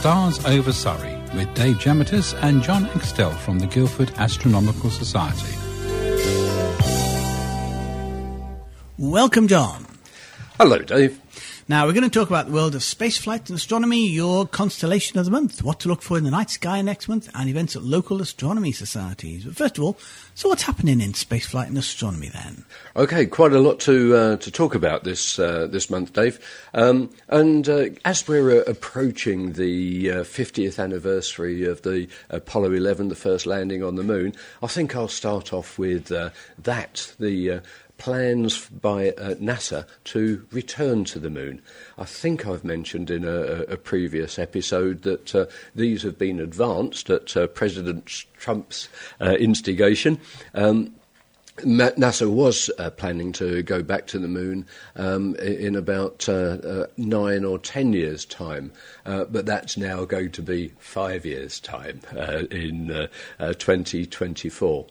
Stars Over Surrey with Dave Gemitis and John Extell from the Guildford Astronomical Society. Welcome, John. Hello, Dave. Now, we're going to talk about the world of spaceflight and astronomy, your constellation of the month, what to look for in the night sky next month, and events at local astronomy societies. But first of all, so what's happening in spaceflight and astronomy then? Okay, quite a lot to talk about this month, Dave. As we're approaching the 50th anniversary of the Apollo 11, the first landing on the moon, I think I'll start off with the plans by NASA to return to the moon. I think I've mentioned in a previous episode that these have been advanced at President Trump's instigation. NASA was planning to go back to the moon in about 9 or 10 years' time, but that's now going to be 5 years' time in 2024.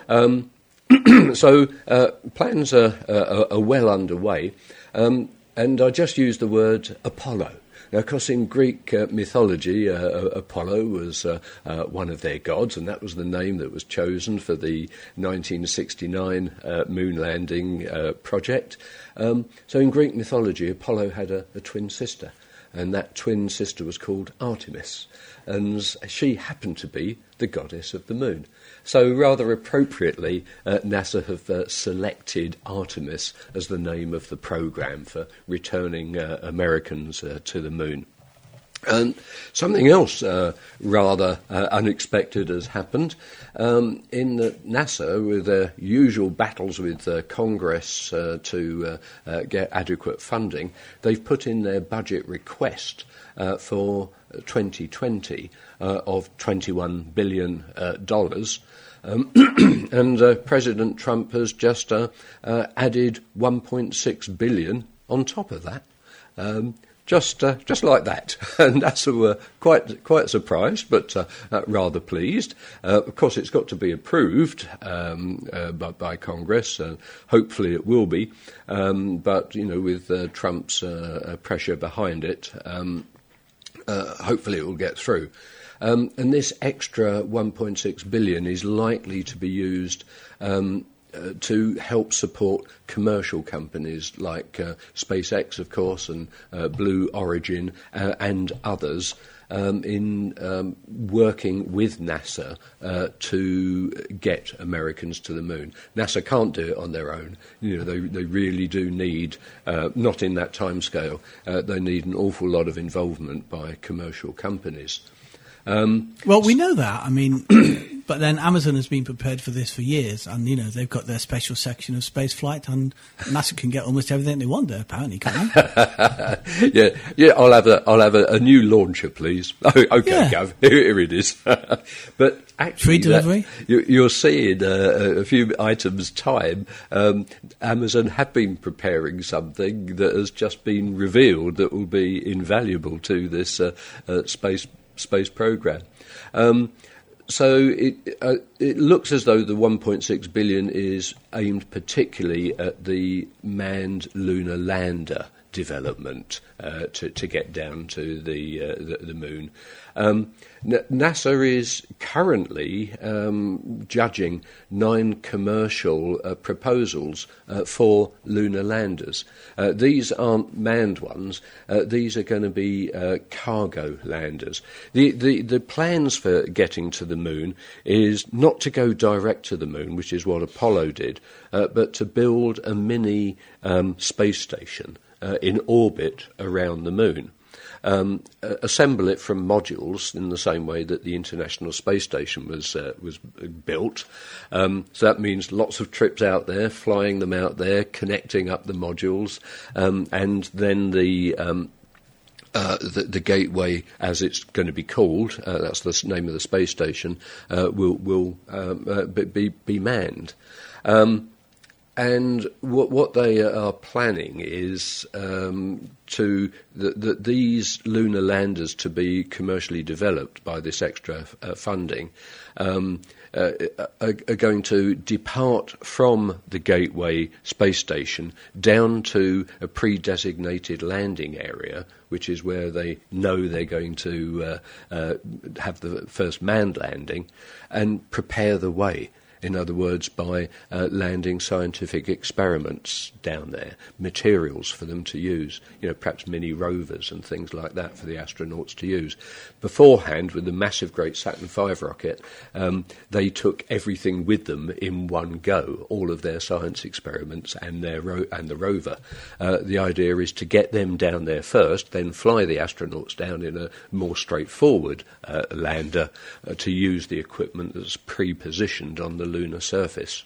So plans are well underway, and I just used the word Apollo. Now, of course, in Greek mythology, Apollo was one of their gods, and that was the name that was chosen for the 1969 moon landing project. So in Greek mythology, Apollo had a twin sister, and that twin sister was called Artemis, and she happened to be the goddess of the moon. So rather appropriately, NASA have selected Artemis as the name of the programme for returning Americans to the moon. And something else rather unexpected has happened. In NASA, with their usual battles with Congress to get adequate funding, they've put in their budget request for 2020 of $21 billion. And President Trump has just added $1.6 billion on top of that. Just like that. And NASA were quite surprised, but rather pleased. Of course, it's got to be approved by Congress. Hopefully it will be. But, with Trump's pressure behind it, hopefully it will get through. And this extra $1.6 billion is likely to be used to help support commercial companies like SpaceX, of course, and Blue Origin and others in working with NASA to get Americans to the moon. NASA can't do it on their own. They really do need, not in that timescale, they need an awful lot of involvement by commercial companies. Well, we know that. I mean, but then Amazon has been prepared for this for years, and they've got their special section of space flight, and NASA can get almost everything they want there, apparently, can't they? yeah. I'll have a new launcher, please. Oh, okay, yeah. Gav, here it is. But actually, free delivery. You're seeing a few items' time. Amazon have been preparing something that has just been revealed that will be invaluable to this space program. So it looks as though the $1.6 billion is aimed particularly at the manned lunar lander development to get down to the moon. NASA is currently judging 9 commercial proposals for lunar landers. These aren't manned ones. These are going to be cargo landers. The plans for getting to the moon is not to go direct to the moon, which is what Apollo did, but to build a mini space station in orbit around the moon. Assemble it from modules in the same way that the International Space Station was built. So that means lots of trips out there, flying them out there, connecting up the modules, and then the gateway, as it's going to be called, that's the name of the space station, will be manned. And what they are planning is these lunar landers to be commercially developed by this extra funding are going to depart from the Gateway space station down to a pre-designated landing area, which is where they know they're going to have the first manned landing, and prepare the way. In other words, by landing scientific experiments down there, materials for them to use, perhaps mini rovers and things like that for the astronauts to use. Beforehand, with the massive great Saturn V rocket, they took everything with them in one go, all of their science experiments and the rover. The idea is to get them down there first, then fly the astronauts down in a more straightforward lander to use the equipment that's pre-positioned on the lunar surface.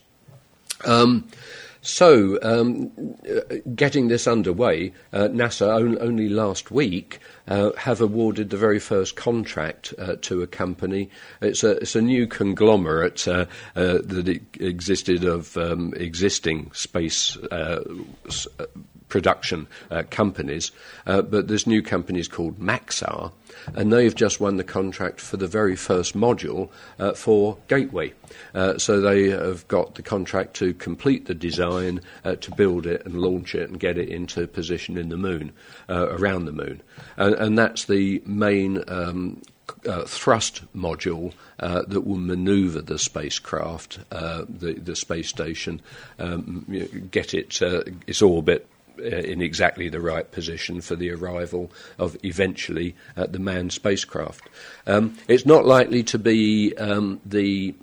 Getting this underway, NASA only last week have awarded the very first contract to a company. It's a new conglomerate that existed of existing space production companies, but this new company is called Maxar, and they've just won the contract for the very first module for Gateway. So they have got the contract to complete the design, to build it and launch it and get it into position in the moon, around the moon. And that's the main thrust module that will manoeuvre the spacecraft, the space station, get its orbit in exactly the right position for the arrival of eventually the manned spacecraft. It's not likely to be the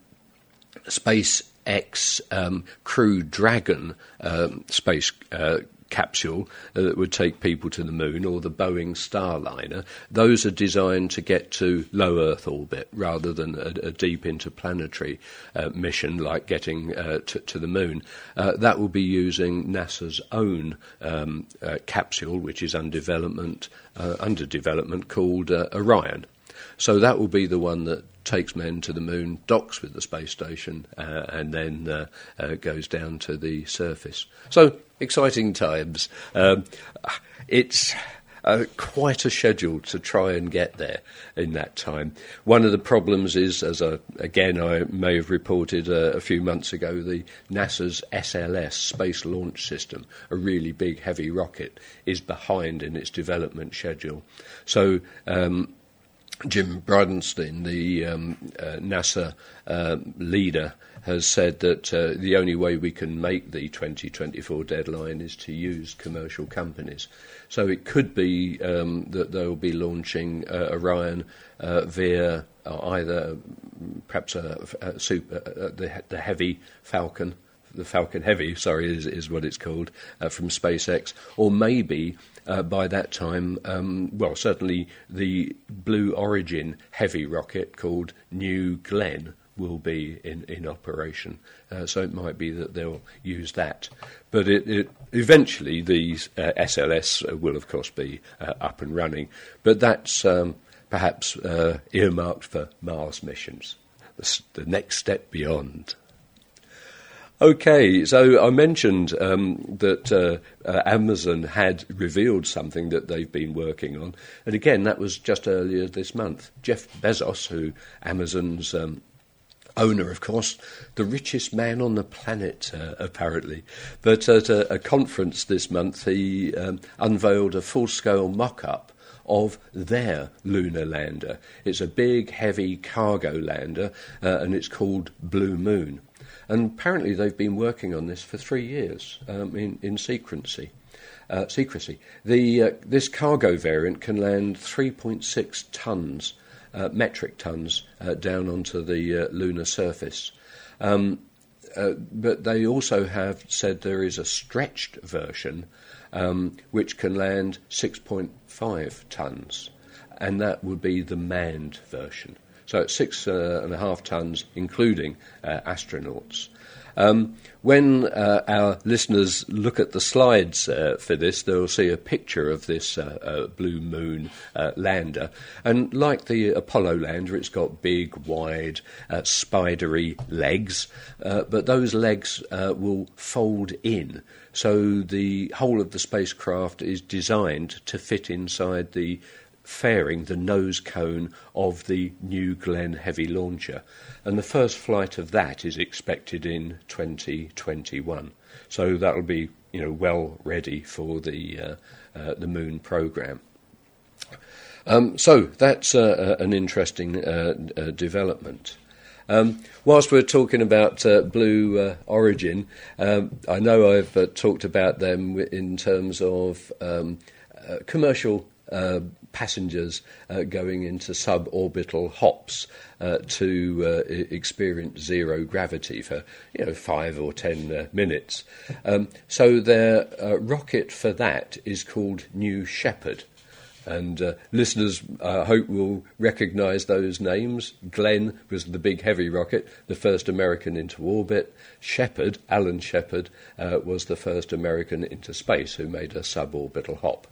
SpaceX Crew Dragon space capsule that would take people to the moon, or the Boeing Starliner. Those are designed to get to low Earth orbit rather than a deep interplanetary mission like getting to the moon. That will be using NASA's own capsule, which is under development called Orion. So that will be the one that takes men to the moon, docks with the space station, and then goes down to the surface. So, exciting times. It's quite a schedule to try and get there in that time. One of the problems is, as I may have reported a few months ago, the NASA's SLS, Space Launch System, a really big, heavy rocket, is behind in its development schedule. So, Jim Bridenstine, the NASA leader, has said that the only way we can make the 2024 deadline is to use commercial companies. So it could be that they'll be launching Orion via either perhaps the Heavy Falcon. The Falcon Heavy, is what it's called, from SpaceX, or maybe by that time, certainly the Blue Origin heavy rocket called New Glenn will be in operation. So it might be that they'll use that. But eventually the SLS will, of course, be up and running. But that's perhaps earmarked for Mars missions, the next step beyond. Okay, so I mentioned that Amazon had revealed something that they've been working on. And again, that was just earlier this month. Jeff Bezos, who Amazon's owner, of course, the richest man on the planet, apparently. But at a conference this month, he unveiled a full-scale mock-up of their lunar lander. It's a big, heavy cargo lander, and it's called Blue Moon. And apparently they've been working on this for 3 years in secrecy. This cargo variant can land 3.6 tons, metric tons, down onto the lunar surface. But they also have said there is a stretched version which can land 6.5 tons, and that would be the manned version. So it's 6.5 tons, including astronauts. When our listeners look at the slides for this, they'll see a picture of this Blue Moon lander. And like the Apollo lander, it's got big, wide, spidery legs, but those legs will fold in. So the whole of the spacecraft is designed to fit inside the fairing, the nose cone of the New Glenn Heavy Launcher. And the first flight of that is expected in 2021. So that'll be, well ready for the Moon programme. So that's an interesting development. Whilst we're talking about Blue Origin, I know I've talked about them in terms of commercial passengers going into suborbital hops to experience zero gravity for 5 or 10 minutes. So their rocket for that is called New Shepard. And listeners, I hope, will recognise those names. Glenn was the big heavy rocket, the first American into orbit. Shepard, Alan Shepard, was the first American into space who made a suborbital hop.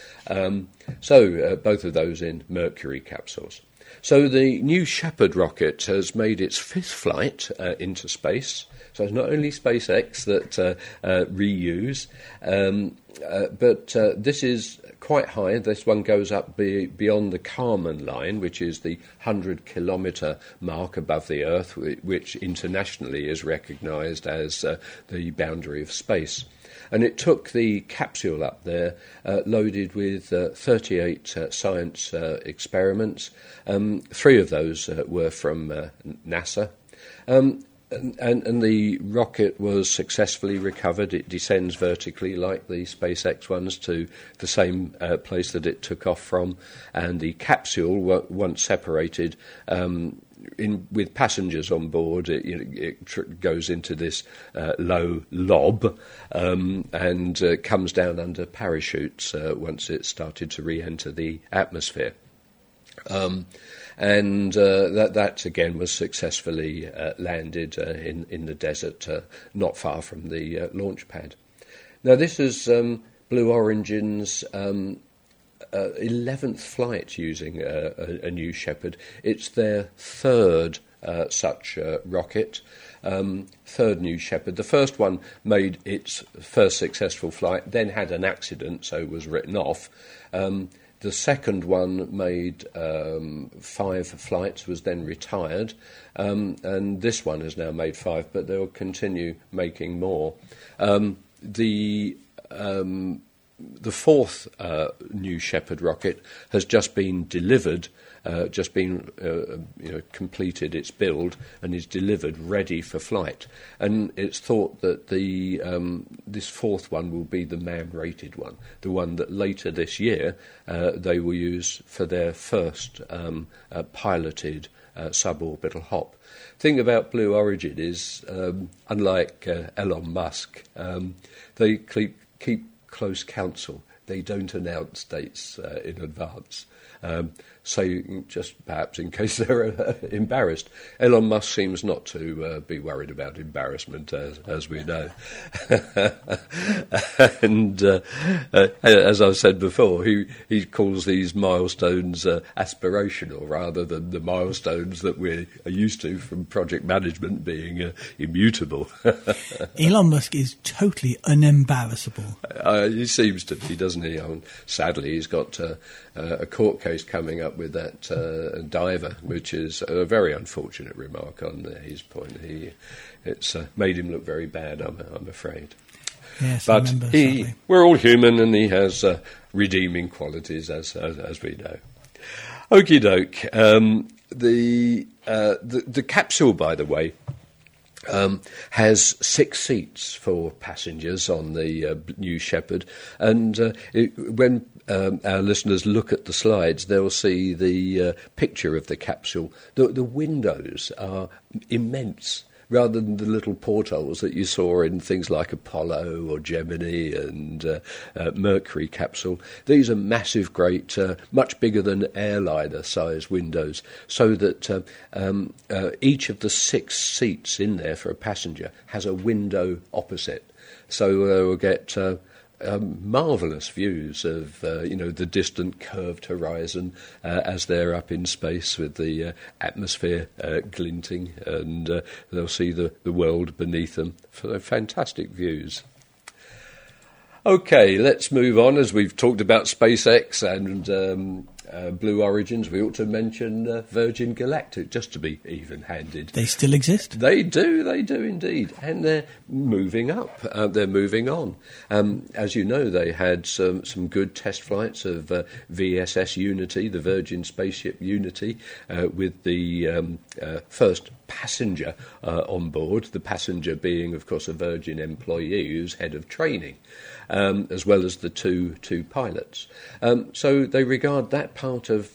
So both of those in Mercury capsules. So the New Shepard rocket has made its 5th flight into space. So it's not only SpaceX that reuse, but this is quite high. This one goes up beyond the Kármán line, which is the 100-kilometre mark above the Earth, which internationally is recognised as the boundary of space. And it took the capsule up there, loaded with 38 science experiments. 3 of those were from NASA. And the rocket was successfully recovered. It descends vertically like the SpaceX ones to the same place that it took off from. And the capsule, once separated, with passengers on board, it goes into this low lob and comes down under parachutes once it started to re-enter the atmosphere. And that again was successfully landed in the desert, not far from the launch pad. Now this is Blue Origin's 11th flight using a New Shepard. It's their 3rd such rocket, 3rd New Shepard. The first one made its first successful flight, then had an accident, so was written off. The second one made 5 flights, was then retired, and this one has now made 5, but they'll continue making more. The 4th New Shepard rocket has just been delivered, completed its build and is delivered ready for flight. And it's thought that this 4th one will be the man-rated one, the one that later this year they will use for their first piloted suborbital hop. Thing about Blue Origin is, unlike Elon Musk, they keep close counsel. They don't announce dates in advance. So just perhaps in case they're embarrassed. Elon Musk seems not to be worried about embarrassment, as we know. And as I've said before, he calls these milestones aspirational rather than the milestones that we're used to from project management being immutable. Elon Musk is totally unembarrassable. He seems to be, doesn't he? Sadly, he's got a court case coming up with that diver, which is a very unfortunate remark on his point. It's made him look very bad, I'm afraid. Yes, but we're all human, and he has redeeming qualities, as we know. Okie doke. The capsule, by the way, has 6 seats for passengers on the New Shepard, and when our listeners look at the slides, they'll see the picture of the capsule. The windows are immense, rather than the little portholes that you saw in things like Apollo or Gemini and Mercury capsule. These are massive, great, much bigger than airliner-sized windows, so that each of the 6 seats in there for a passenger has a window opposite. So they will get marvellous views of the distant curved horizon as they're up in space with the atmosphere glinting, and they'll see the world beneath them. Fantastic views. Okay, let's move on, as we've talked about SpaceX and Blue Origins, we ought to mention Virgin Galactic, just to be even-handed. They still exist? They do indeed. And they're moving up, they're moving on. As you know, they had some good test flights of VSS Unity, the Virgin Spaceship Unity, with the first passenger on board, the passenger being, of course, a Virgin employee who's head of training, as well as the two pilots. So they regard that part of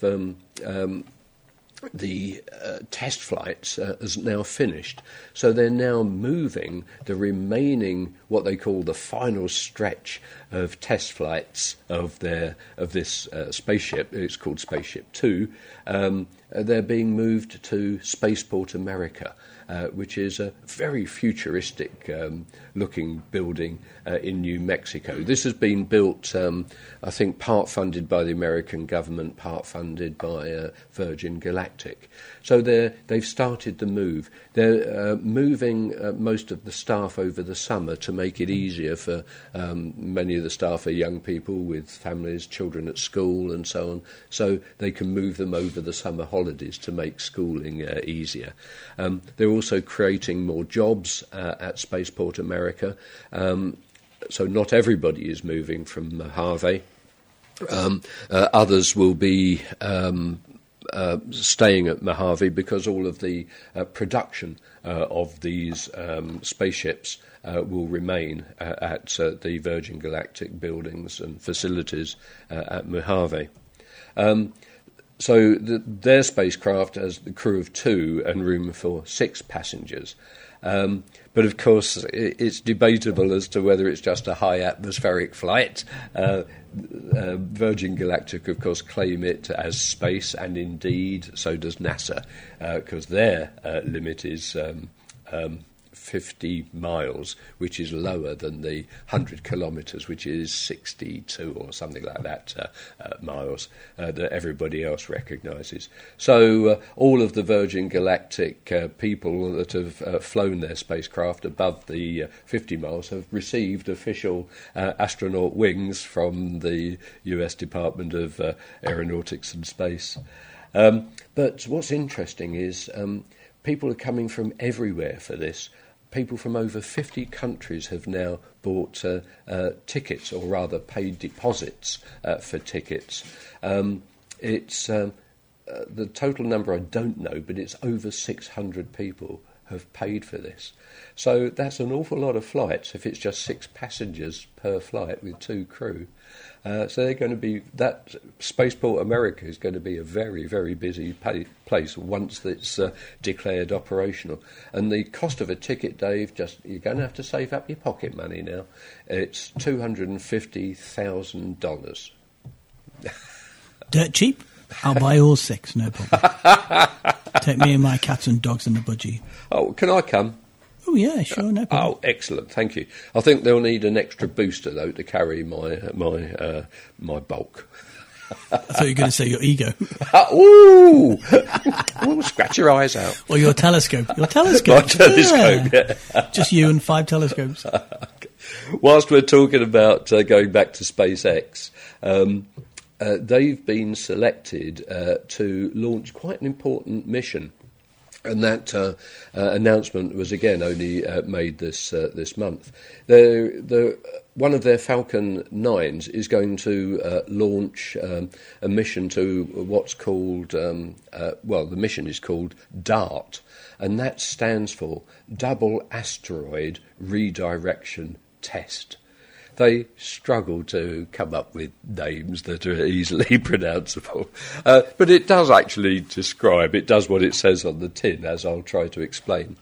the test flights as now finished. So they're now moving the remaining, what they call the final stretch of test flights of this spaceship. It's called Spaceship 2. They're being moved to Spaceport America, which is a very futuristic looking building in New Mexico. This has been built, I think, part funded by the American government, part funded by Virgin Galactic. So they've started the move. They're moving most of the staff over the summer to make it easier for many of the staff are young people with families, children at school and so on. So they can move them over the summer holidays to make schooling easier. They're also creating more jobs at Spaceport America. So not everybody is moving from Mojave. Others will be staying at Mojave because all of the production of these spaceships will remain at the Virgin Galactic buildings and facilities at Mojave. So their spacecraft has the crew of 2 and room for 6 passengers. But of course, it's debatable as to whether it's just a high atmospheric flight. Virgin Galactic, of course, claim it as space, and indeed so does NASA, because their limit is 50 miles, which is lower than the 100 kilometres, which is 62 or something like that miles that everybody else recognises. So all of the Virgin Galactic people that have flown their spacecraft above the 50 miles have received official astronaut wings from the US Department of Aeronautics and Space. But what's interesting is people are coming from everywhere for this. People from over 50 countries have now bought tickets, or rather paid deposits for tickets. It's the total number I don't know, but it's over 600 people have paid for this. So that's an awful lot of flights if it's just 6 passengers per flight with 2 crew. So they're going to be, that Spaceport America is going to be a very, very busy place once it's declared operational. And the cost of a ticket, Dave, you're going to have to save up your pocket money now. It's $250,000. Dirt cheap? I'll buy all 6, no problem. Take me and my cats and dogs in the budgie. Oh, can I come? Oh, yeah, sure, no problem. Oh, excellent, thank you. I think they'll need an extra booster, though, to carry my bulk. I thought you were going to say your ego. Ooh! Ooh, scratch your eyes out. Or your telescope. Your telescope. My telescope, yeah. Just you and 5 telescopes. Whilst we're talking about going back to SpaceX, they've been selected to launch quite an important mission. And that announcement was again only made this month. One of their Falcon 9s is going to launch a mission to what's called, the mission is called DART, and that stands for Double Asteroid Redirection Test. They struggle to come up with names that are easily pronounceable. But it does actually describe, it does what it says on the tin, as I'll try to explain.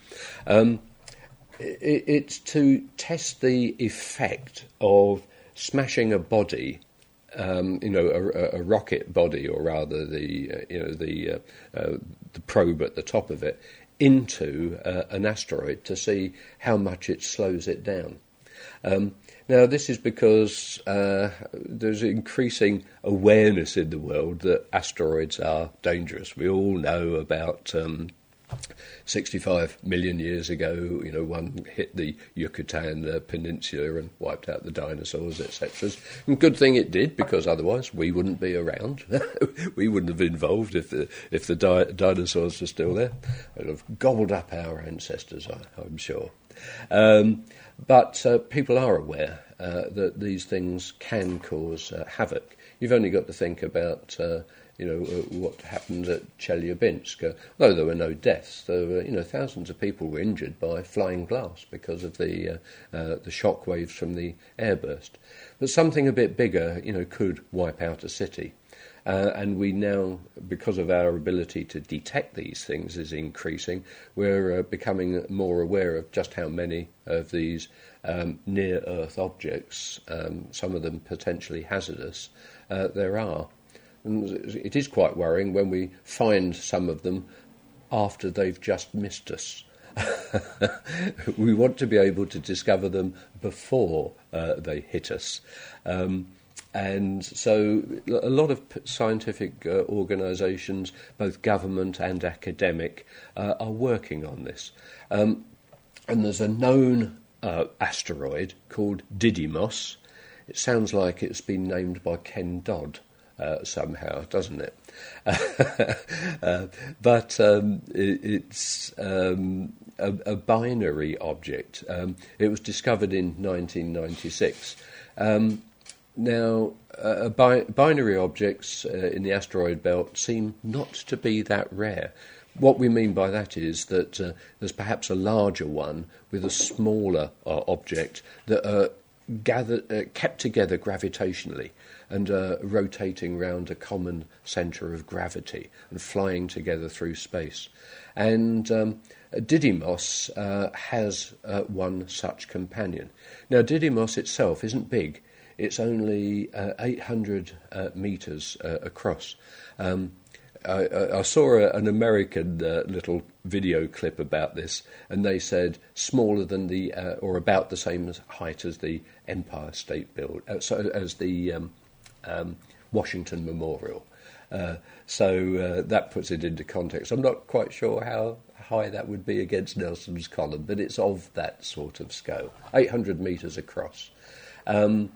It's to test the effect of smashing a body, a rocket body, or rather the probe at the top of it, into an asteroid to see how much it slows it down. Now, this is because there's increasing awareness in the world that asteroids are dangerous. We all know about 65 million years ago, one hit the Yucatan Peninsula and wiped out the dinosaurs, etc. And good thing it did, because otherwise we wouldn't be around. We wouldn't have been involved if the dinosaurs were still there. It would have gobbled up our ancestors, I'm sure. But people are aware that these things can cause havoc. You've only got to think about what happened at Chelyabinsk. Though there were no deaths, there were thousands of people were injured by flying glass because of the shock waves from the airburst. But something a bit bigger, could wipe out a city. And we now, because of our ability to detect these things is increasing, we're becoming more aware of just how many of these near-Earth objects, some of them potentially hazardous, there are. And it is quite worrying when we find some of them after they've just missed us. We want to be able to discover them before they hit us. And so a lot of scientific organisations, both government and academic, are working on this. And there's a known asteroid called Didymos. It sounds like it's been named by Ken Dodd. Somehow, doesn't it? But it's a binary object. It was discovered in 1996. Now, binary objects in the asteroid belt seem not to be that rare. What we mean by that is that there's perhaps a larger one with a smaller object that are kept together gravitationally and rotating round a common centre of gravity and flying together through space. And Didymos has one such companion. Now, Didymos itself isn't big. It's only 800 metres across. I saw an American little video clip about this, and they said smaller than or about the same height as the Empire State Building, as the Washington Memorial. So that puts it into context. I'm not quite sure how high that would be against Nelson's Column, but it's of that sort of scale, 800 metres across. And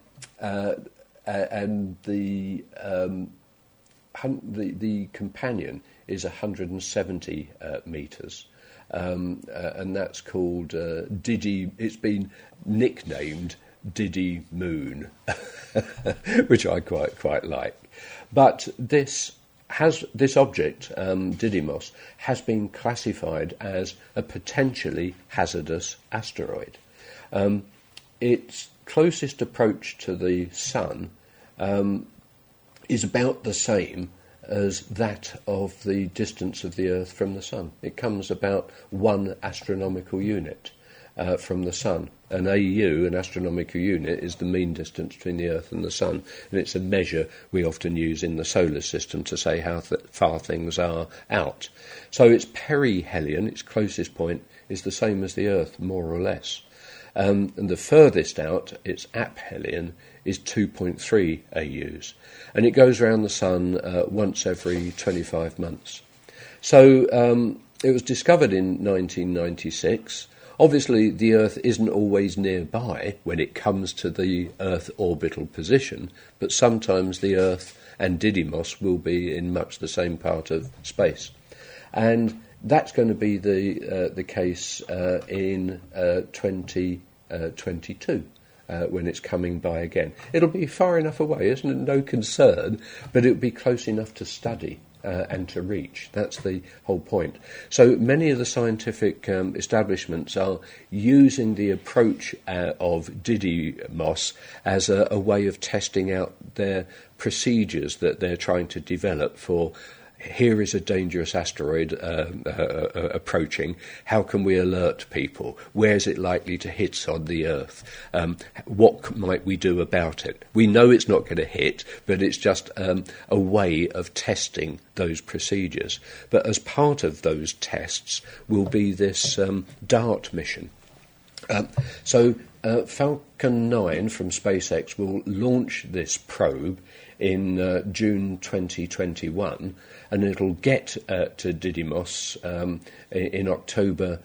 the companion is 170 metres, and that's called Didi. It's been nicknamed Didi Moon, which I quite like. But this object, Didymos, has been classified as a potentially hazardous asteroid. Its closest approach to the Sun is about the same as that of the distance of the Earth from the Sun. It comes about 1 astronomical unit from the Sun. An AU, an astronomical unit, is the mean distance between the Earth and the Sun, and it's a measure we often use in the solar system to say how far things are out. So its perihelion, its closest point, is the same as the Earth, more or less. And the furthest out, its aphelion, is 2.3 AUs. And it goes around the Sun once every 25 months. So it was discovered in 1996. Obviously, the Earth isn't always nearby when it comes to the Earth orbital position, but sometimes the Earth and Didymos will be in much the same part of space. And that's going to be the case in 2022 when it's coming by again. It'll be far enough away, isn't it? No concern, but it'll be close enough to study and to reach. That's the whole point. So many of the scientific establishments are using the approach of Didymos as a way of testing out their procedures that they're trying to develop for. Here is a dangerous asteroid approaching. How can we alert people? Where is it likely to hit on the Earth? What might we do about it? We know it's not going to hit, but it's just a way of testing those procedures. But as part of those tests will be this DART mission. So Falcon 9 from SpaceX will launch this probe in June 2021, and it'll get to Didymos in October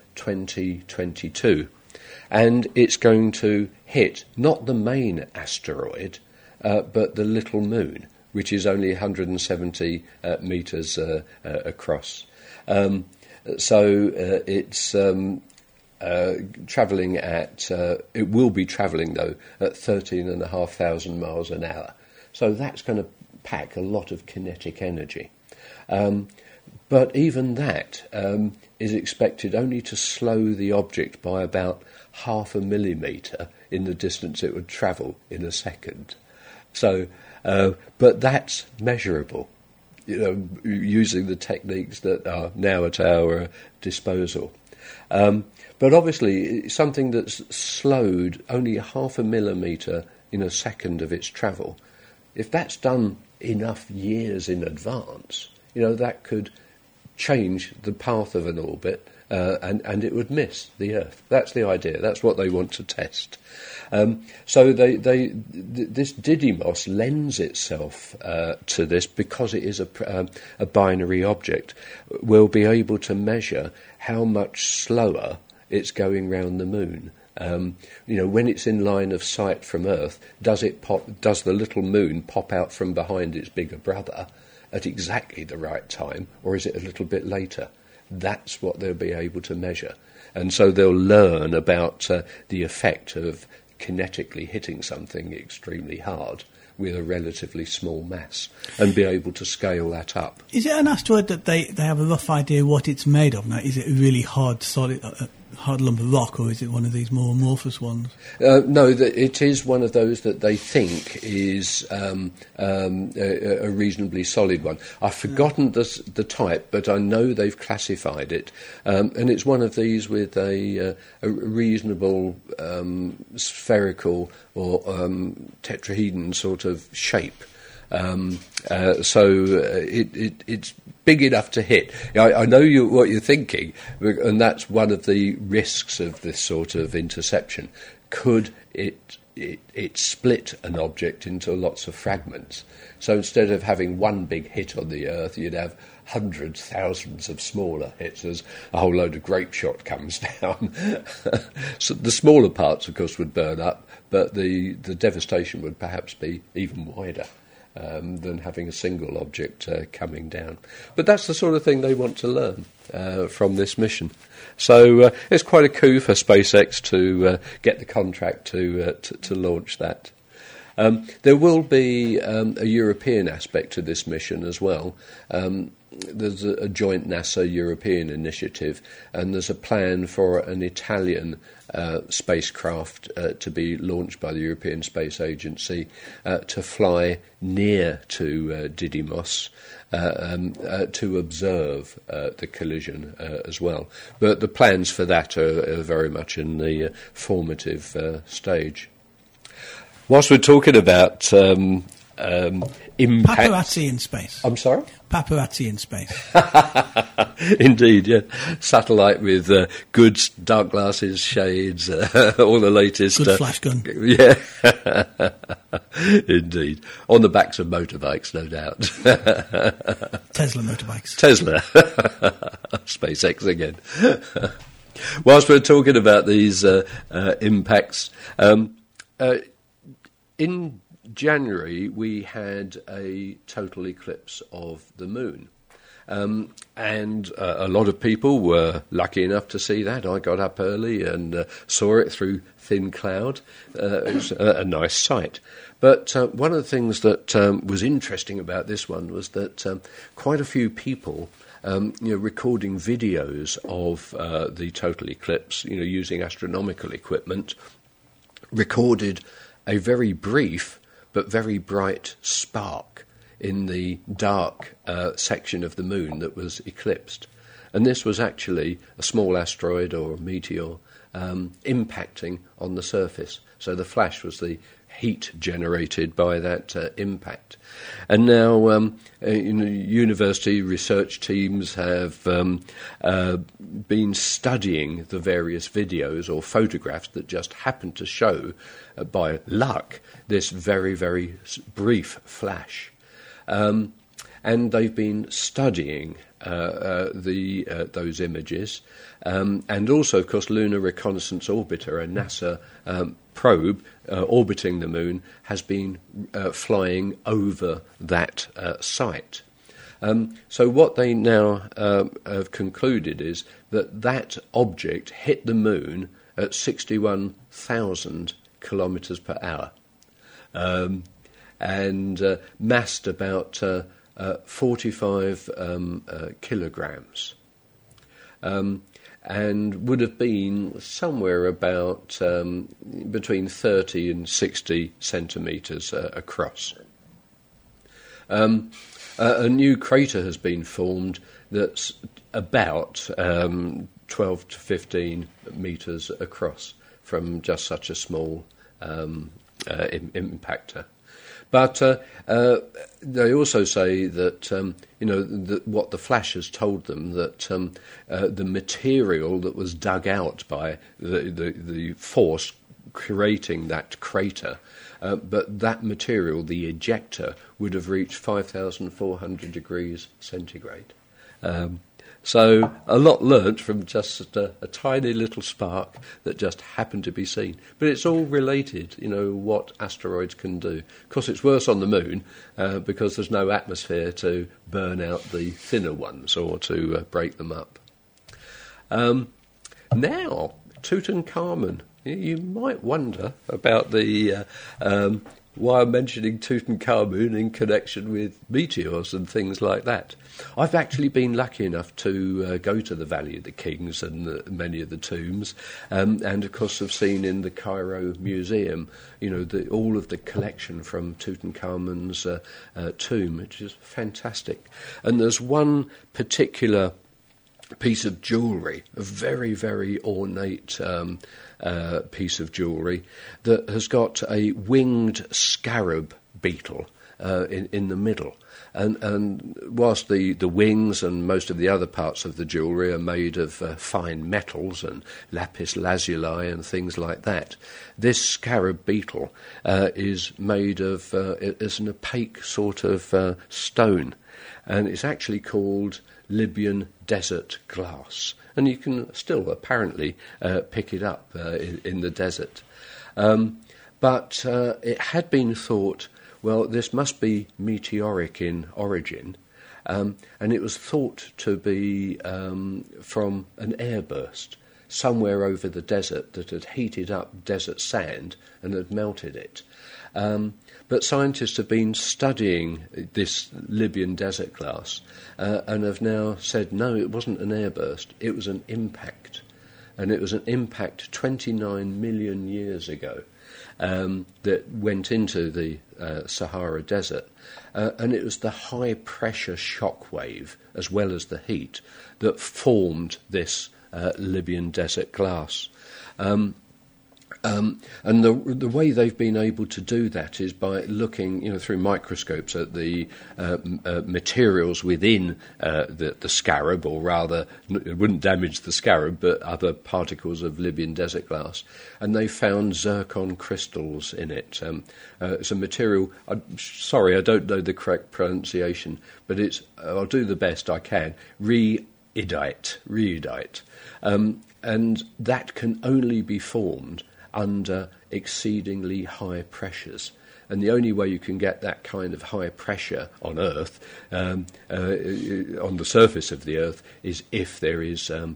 2022. And it's going to hit not the main asteroid, but the little moon, which is only 170 metres across. So it's travelling at, it will be travelling though at 13,500 miles an hour. So that's going to pack a lot of kinetic energy. But even that is expected only to slow the object by about 0.5 millimetre in the distance it would travel in a second. So, but that's measurable, using the techniques that are now at our disposal. But obviously, something that's slowed only 0.5 millimetre in a second of its travel, if that's done enough years in advance, that could change the path of an orbit, and it would miss the Earth. That's the idea. That's what they want to test. So this Didymos lends itself to this because it is a binary object. We'll be able to measure how much slower it's going round the moon. When it's in line of sight from Earth, does the little moon pop out from behind its bigger brother at exactly the right time, or is it a little bit later? That's what they'll be able to measure. And so they'll learn about the effect of kinetically hitting something extremely hard with a relatively small mass and be able to scale that up. Is it an asteroid that they have a rough idea what it's made of now? Is it a really hard, solid, hard lump of rock, or is it one of these more amorphous ones? No, it is one of those that they think is a reasonably solid one. I've forgotten the type, but I know they've classified it, and it's one of these with a reasonable spherical or tetrahedron sort of shape. So it's big enough to hit. I know what you're thinking, and that's one of the risks of this sort of interception. Could it split an object into lots of fragments? So instead of having one big hit on the Earth, you'd have hundreds, thousands of smaller hits as a whole load of grape shot comes down. So the smaller parts, of course, would burn up, but the devastation would perhaps be even wider than having a single object coming down. But that's the sort of thing they want to learn from this mission. So it's quite a coup for SpaceX to get the contract to launch that. There will be a European aspect to this mission as well. There's a joint NASA-European initiative, and there's a plan for an Italian spacecraft to be launched by the European Space Agency to fly near to Didymos to observe the collision as well. But the plans for that are very much in the formative stage. Whilst we're talking about impact... Paparazzi in space. I'm sorry? Paparazzi in space. Indeed, yeah. Satellite with good dark glasses, shades, all the latest... Good flash gun. Yeah. Indeed. On the backs of motorbikes, no doubt. Tesla motorbikes. Tesla. SpaceX again. Whilst we're talking about these impacts... in January, we had a total eclipse of the moon. And a lot of people were lucky enough to see that. I got up early and saw it through thin cloud. It was a nice sight. But one of the things that was interesting about this one was that quite a few people recording videos of the total eclipse, using astronomical equipment, recorded a very brief but very bright spark in the dark section of the moon that was eclipsed. And this was actually a small asteroid or a meteor impacting on the surface. So the flash was the heat generated by that impact. And now university research teams have been studying the various videos or photographs that just happen to show, by luck, this very, very brief flash. And they've been studying those images. And also, of course, Lunar Reconnaissance Orbiter, a NASA probe orbiting the moon, has been flying over that site. So what they now have concluded is that object hit the moon at 61,000 kilometres per hour and massed about 45 kilograms. And would have been somewhere about between 30 and 60 centimetres across. A new crater has been formed that's about 12 to 15 metres across from just such a small impactor. But they also say that what the flash has told them, that the material that was dug out by the force creating that crater, but that material, the ejector, would have reached 5,400 degrees centigrade. So a lot learnt from just a tiny little spark that just happened to be seen. But it's all related, what asteroids can do. Of course, it's worse on the moon because there's no atmosphere to burn out the thinner ones or to break them up. Now, Tutankhamun. You might wonder about why I'm mentioning Tutankhamun in connection with meteors and things like that. I've actually been lucky enough to go to the Valley of the Kings and many of the tombs, and of course have seen in the Cairo Museum, all of the collection from Tutankhamun's tomb, which is fantastic. And there's one particular piece of jewellery, a very, very ornate piece of jewellery that has got a winged scarab beetle in the middle. And whilst the wings and most of the other parts of the jewellery are made of fine metals and lapis lazuli and things like that, this scarab beetle is made of it's an opaque sort of stone, and it's actually called Libyan desert glass, and you can still apparently pick it up in the desert. But it had been thought, well, this must be meteoric in origin, and it was thought to be from an airburst somewhere over the desert that had heated up desert sand and had melted it. But scientists have been studying this Libyan desert glass and have now said, no, it wasn't an airburst, it was an impact. And it was an impact 29 million years ago that went into the Sahara Desert. And it was the high-pressure shock wave, as well as the heat, that formed this Libyan desert glass. And the way they've been able to do that is by looking, through microscopes at the materials within the scarab, or rather, it wouldn't damage the scarab, but other particles of Libyan desert glass. And they found zircon crystals in it. It's a material. Sorry, I don't know the correct pronunciation, but I'll do the best I can. Rhyodite. And that can only be formed under exceedingly high pressures. And the only way you can get that kind of high pressure on Earth, on the surface of the Earth, is if there is an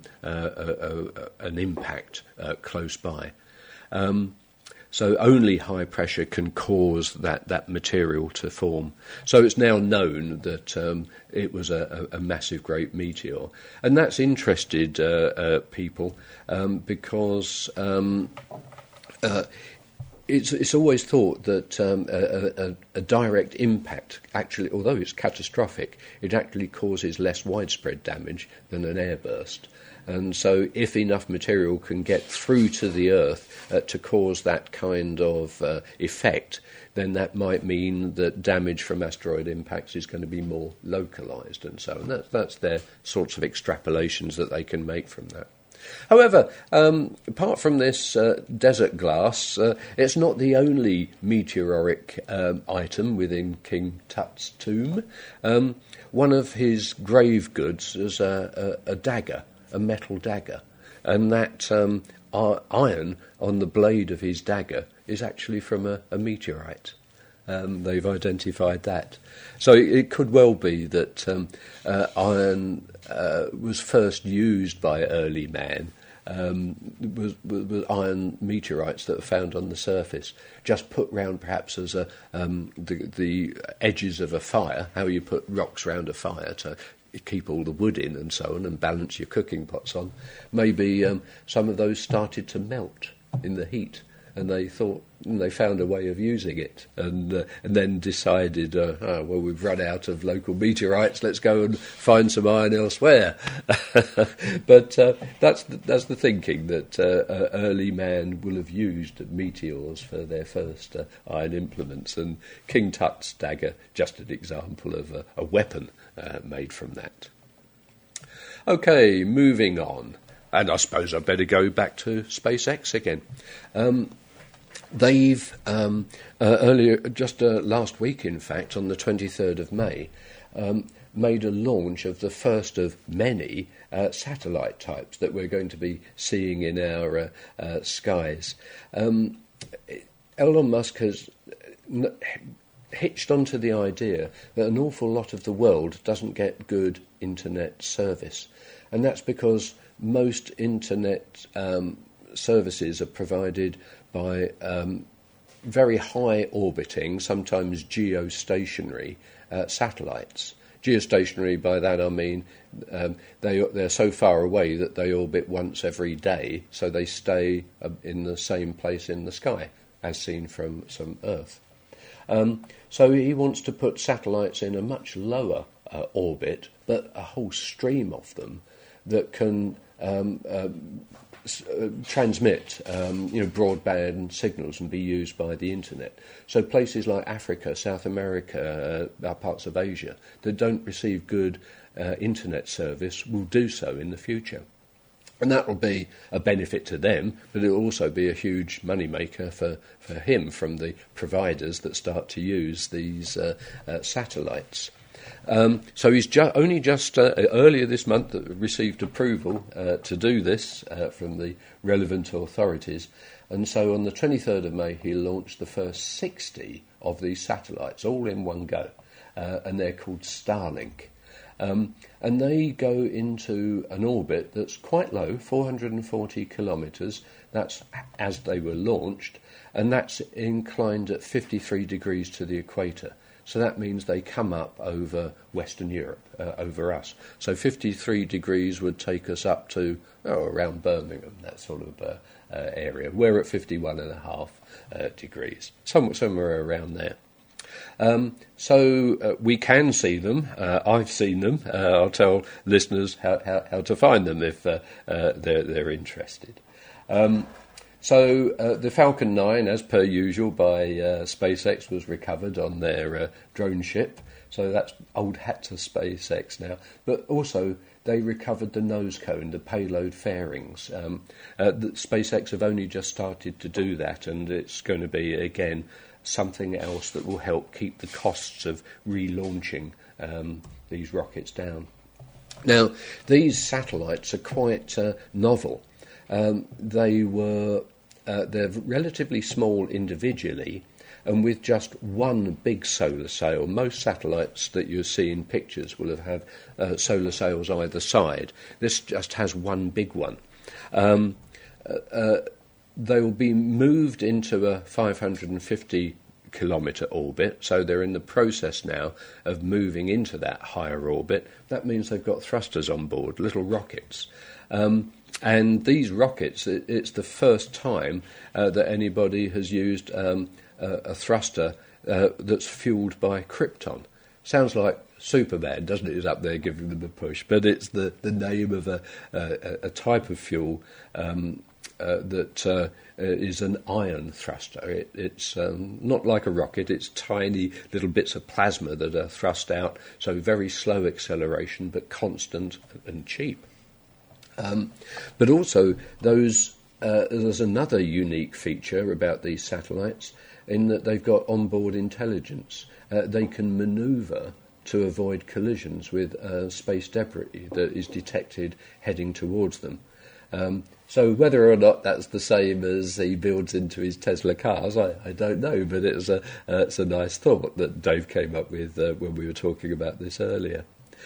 impact close by. So only high pressure can cause that material to form. So it's now known that it was a massive great meteor. And that's interested it's always thought that a direct impact, actually, although it's catastrophic, it actually causes less widespread damage than an airburst. And so if enough material can get through to the Earth to cause that kind of effect, then that might mean that damage from asteroid impacts is going to be more localised and so on. That's their sorts of extrapolations that they can make from that. However, apart from this desert glass, it's not the only meteoric item within King Tut's tomb. One of his grave goods is a dagger, a metal dagger, and that iron on the blade of his dagger is actually from a meteorite. They've identified that. So it could well be that iron was first used by early man, was iron meteorites that were found on the surface, just put round perhaps as the edges of a fire, how you put rocks round a fire to keep all the wood in and so on and balance your cooking pots on. Maybe some of those started to melt in the heat, and they thought, and they found a way of using it, and then decided, well, we've run out of local meteorites, let's go and find some iron elsewhere. But that's the thinking, that early man will have used meteors for their first iron implements, and King Tut's dagger, just an example of a weapon made from that. Okay, moving on. And I suppose I'd better go back to SpaceX again. They've earlier, just last week, in fact, on the 23rd of May, made a launch of the first of many satellite types that we're going to be seeing in our skies. Elon Musk has hitched onto the idea that an awful lot of the world doesn't get good internet service, and that's because most internet services are provided by very high orbiting, sometimes geostationary satellites. Geostationary, by that I mean they're so far away that they orbit once every day, so they stay in the same place in the sky, as seen from some Earth. So he wants to put satellites in a much lower orbit, but a whole stream of them that can transmit broadband signals and be used by the internet. So places like Africa, South America, parts of Asia that don't receive good internet service will do so in the future. And that will be a benefit to them, but it will also be a huge moneymaker for him from the providers that start to use these satellites. So he's only just earlier this month received approval to do this from the relevant authorities, and so on the 23rd of May he launched the first 60 of these satellites, all in one go, and they're called Starlink. And they go into an orbit that's quite low, 440 kilometres, that's as they were launched, and that's inclined at 53 degrees to the equator. So that means they come up over Western Europe, over us. So 53 degrees would take us up to around Birmingham, that sort of area. We're at 51.5 degrees, somewhere around there. So we can see them. I've seen them. I'll tell listeners how to find them if they're interested. So the Falcon 9, as per usual, by SpaceX was recovered on their drone ship. So that's old hat to SpaceX now. But also they recovered the nose cone, the payload fairings. SpaceX have only just started to do that, and it's going to be, again, something else that will help keep the costs of relaunching these rockets down. Now, these satellites are quite novel. They're relatively small individually, and with just one big solar sail. Most satellites that you see in pictures will have had solar sails either side. This just has one big one. They will be moved into a 550 kilometre orbit, so they're in the process now of moving into that higher orbit. That means they've got thrusters on board, little rockets. And these rockets, it's the first time that anybody has used a thruster that's fueled by krypton. Sounds like Superman, doesn't it? Is up there giving them a push, but it's the name of a type of fuel that is an ion thruster. It's not like a rocket. It's tiny little bits of plasma that are thrust out, so very slow acceleration, but constant and cheap. But also, there's another unique feature about these satellites in that they've got onboard intelligence. They can manoeuvre to avoid collisions with space debris that is detected heading towards them. So whether or not that's the same as he builds into his Tesla cars, I don't know, but it's a nice thought that Dave came up with when we were talking about this earlier.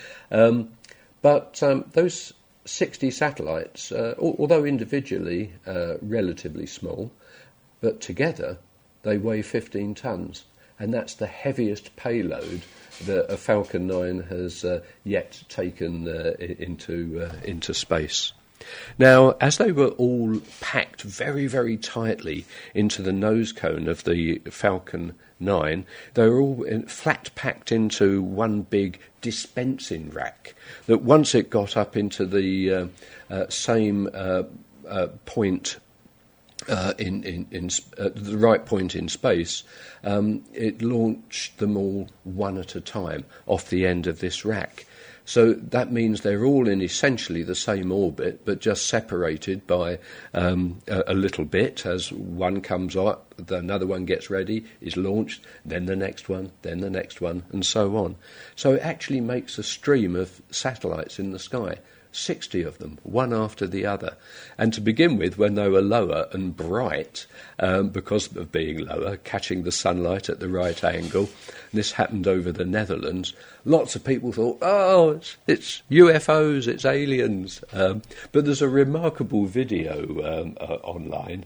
But those 60 satellites, although individually relatively small, but together they weigh 15 tonnes, and that's the heaviest payload that a Falcon 9 has yet taken into space. Now, as they were all packed very, very tightly into the nose cone of the Falcon 9, they were all flat packed into one big dispensing rack that once it got up into the same point at the right point in space, it launched them all one at a time off the end of this rack. So that means they're all in essentially the same orbit, but just separated by a little bit. As one comes up, another one gets ready, is launched, then the next one, then the next one, and so on. So it actually makes a stream of satellites in the sky. 60 of them, one after the other. And to begin with, when they were lower and bright, because of being lower, catching the sunlight at the right angle, this happened over the Netherlands, lots of people thought, oh, it's UFOs, it's aliens. But there's a remarkable video online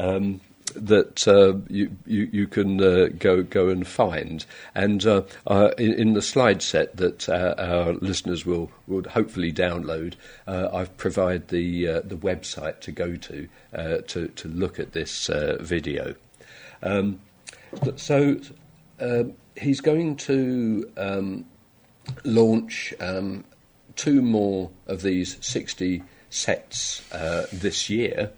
that you can go and find, and in the slide set that our listeners will hopefully download, I've provided the website to go to look at this video. So he's going to launch 2 more of these 60 sets this year.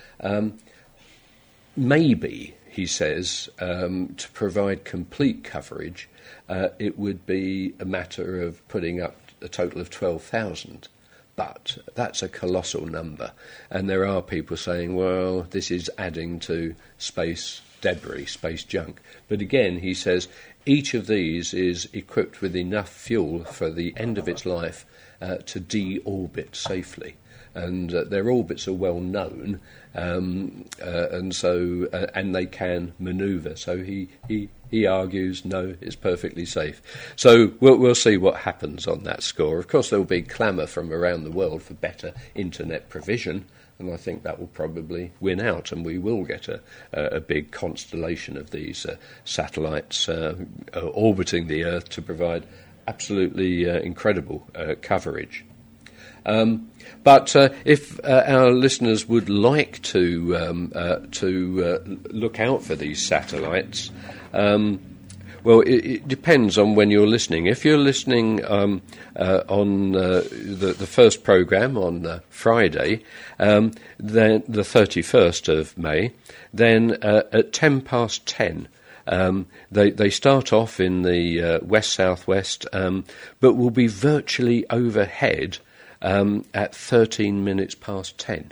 Maybe, he says, to provide complete coverage, it would be a matter of putting up a total of 12,000. But that's a colossal number. And there are people saying, well, this is adding to space debris, space junk. But again, he says, each of these is equipped with enough fuel for the end of its life to deorbit safely. And their orbits are well known, and so and they can manoeuvre. So he argues, no, it's perfectly safe. So we'll see what happens on that score. Of course, there will be clamour from around the world for better internet provision, and I think that will probably win out, and we will get a big constellation of these satellites orbiting the Earth to provide absolutely incredible coverage. But if our listeners would like to look out for these satellites, well, it depends on when you're listening. If you're listening on the first programme on Friday, then the 31st of May, then at 10:10. They start off in the west-southwest, but will be virtually overhead at 13 minutes past 10.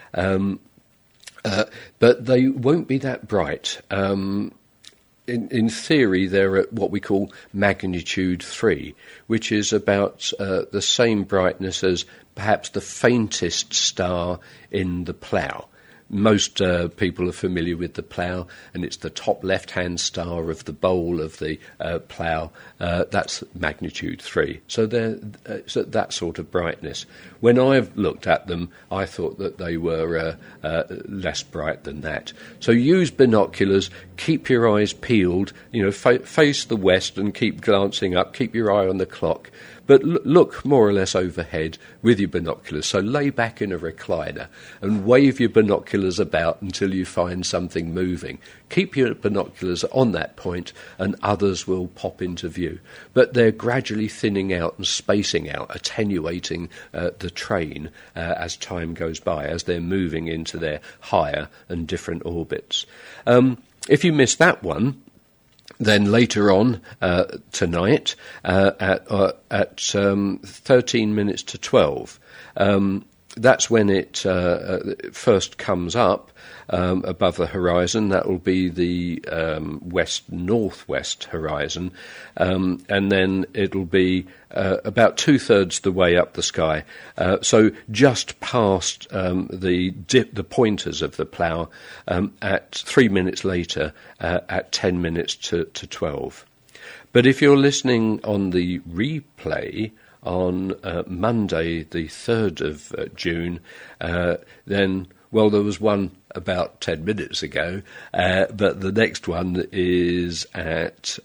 But they won't be that bright. In theory, they're at what we call magnitude 3, which is about the same brightness as perhaps the faintest star in the Plough. Most people are familiar with the Plough, and it's the top left-hand star of the bowl of the Plough. That's magnitude 3. So they're that sort of brightness. When I've looked at them, I thought that they were less bright than that. So use binoculars, keep your eyes peeled, face the west and keep glancing up, keep your eye on the clock. But look more or less overhead with your binoculars. So lay back in a recliner and wave your binoculars about until you find something moving. Keep your binoculars on that point and others will pop into view. But they're gradually thinning out and spacing out, attenuating the train as time goes by, as they're moving into their higher and different orbits. If you miss that one, then later on tonight at 13 minutes to 12, that's when it first comes up above the horizon. That will be the west-northwest horizon, and then it'll be about two-thirds the way up the sky, so just past the pointers of the plough at 3 minutes later at 10 minutes to 12. But if you're listening on the replay on Monday, the 3rd of June, then, well, there was one about 10 minutes ago, but the next one is at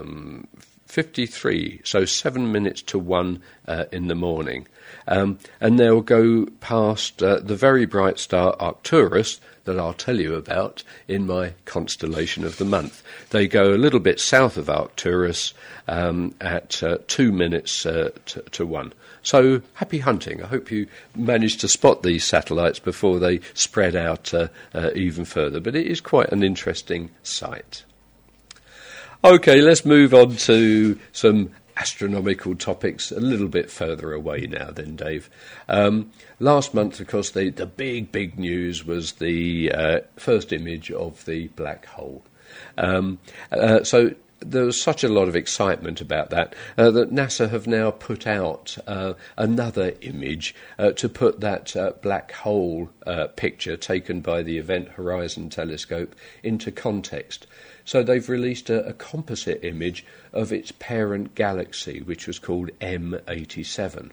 53, so 7 minutes to 1 in the morning. And they'll go past the very bright star Arcturus that I'll tell you about in my constellation of the month. They go a little bit south of Arcturus at 2 minutes to 1. So happy hunting. I hope you managed to spot these satellites before they spread out even further. But it is quite an interesting sight. OK, let's move on to some astronomical topics a little bit further away now then, Dave. Last month, of course, the big news was the first image of the black hole. So there was such a lot of excitement about that that NASA have now put out another image to put that black hole picture taken by the Event Horizon Telescope into context. So they've released a composite image of its parent galaxy, which was called M87.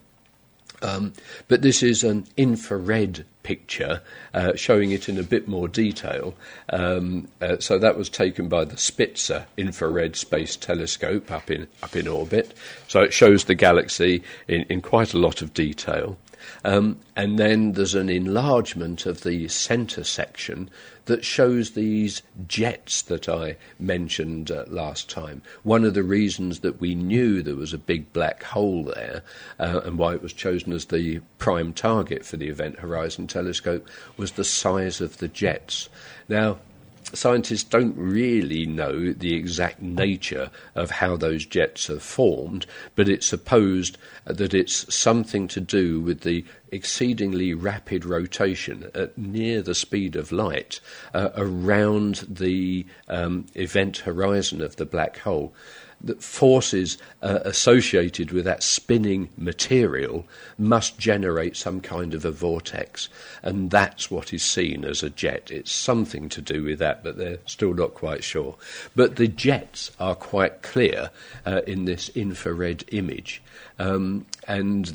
But this is an infrared picture showing it in a bit more detail. So that was taken by the Spitzer Infrared Space Telescope up in orbit. So it shows the galaxy in quite a lot of detail. And then there's an enlargement of the centre section that shows these jets that I mentioned last time. One of the reasons that we knew there was a big black hole there and why it was chosen as the prime target for the Event Horizon Telescope was the size of the jets. Now, scientists don't really know the exact nature of how those jets are formed, but it's supposed that it's something to do with the exceedingly rapid rotation at near the speed of light around the event horizon of the black hole. The forces associated with that spinning material must generate some kind of a vortex, and that's what is seen as a jet. It's something to do with that, but they're still not quite sure. But the jets are quite clear in this infrared image. And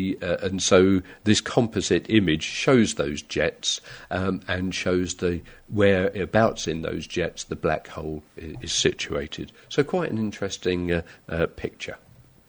so this composite image shows those jets and shows the whereabouts in those jets the black hole is situated. So quite an interesting picture.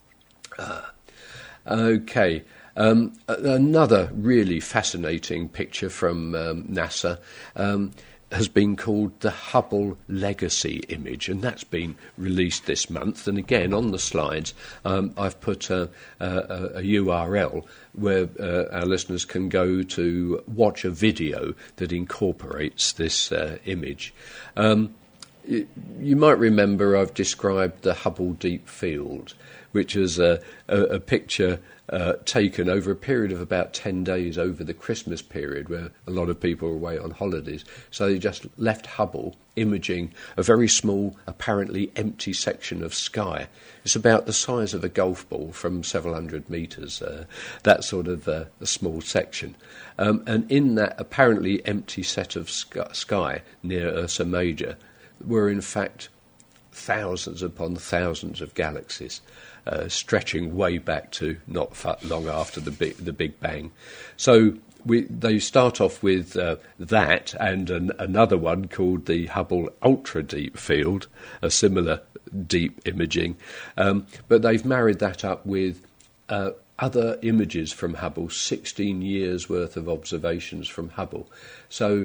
Okay. Another really fascinating picture from NASA has been called the Hubble Legacy image, and that's been released this month. And again, on the slides, I've put a URL where our listeners can go to watch a video that incorporates this image. You might remember I've described the Hubble Deep Field, which is a picture taken over a period of about 10 days over the Christmas period, where a lot of people are away on holidays. So they just left Hubble imaging a very small, apparently empty section of sky. It's about the size of a golf ball from several hundred metres, that sort of a small section. And in that apparently empty set of sky near Ursa Major were in fact thousands upon thousands of galaxies, stretching way back to not long after the Big Bang. So they start off with that and another one called the Hubble Ultra Deep Field, a similar deep imaging, but they've married that up with other images from Hubble, 16 years worth of observations from Hubble. So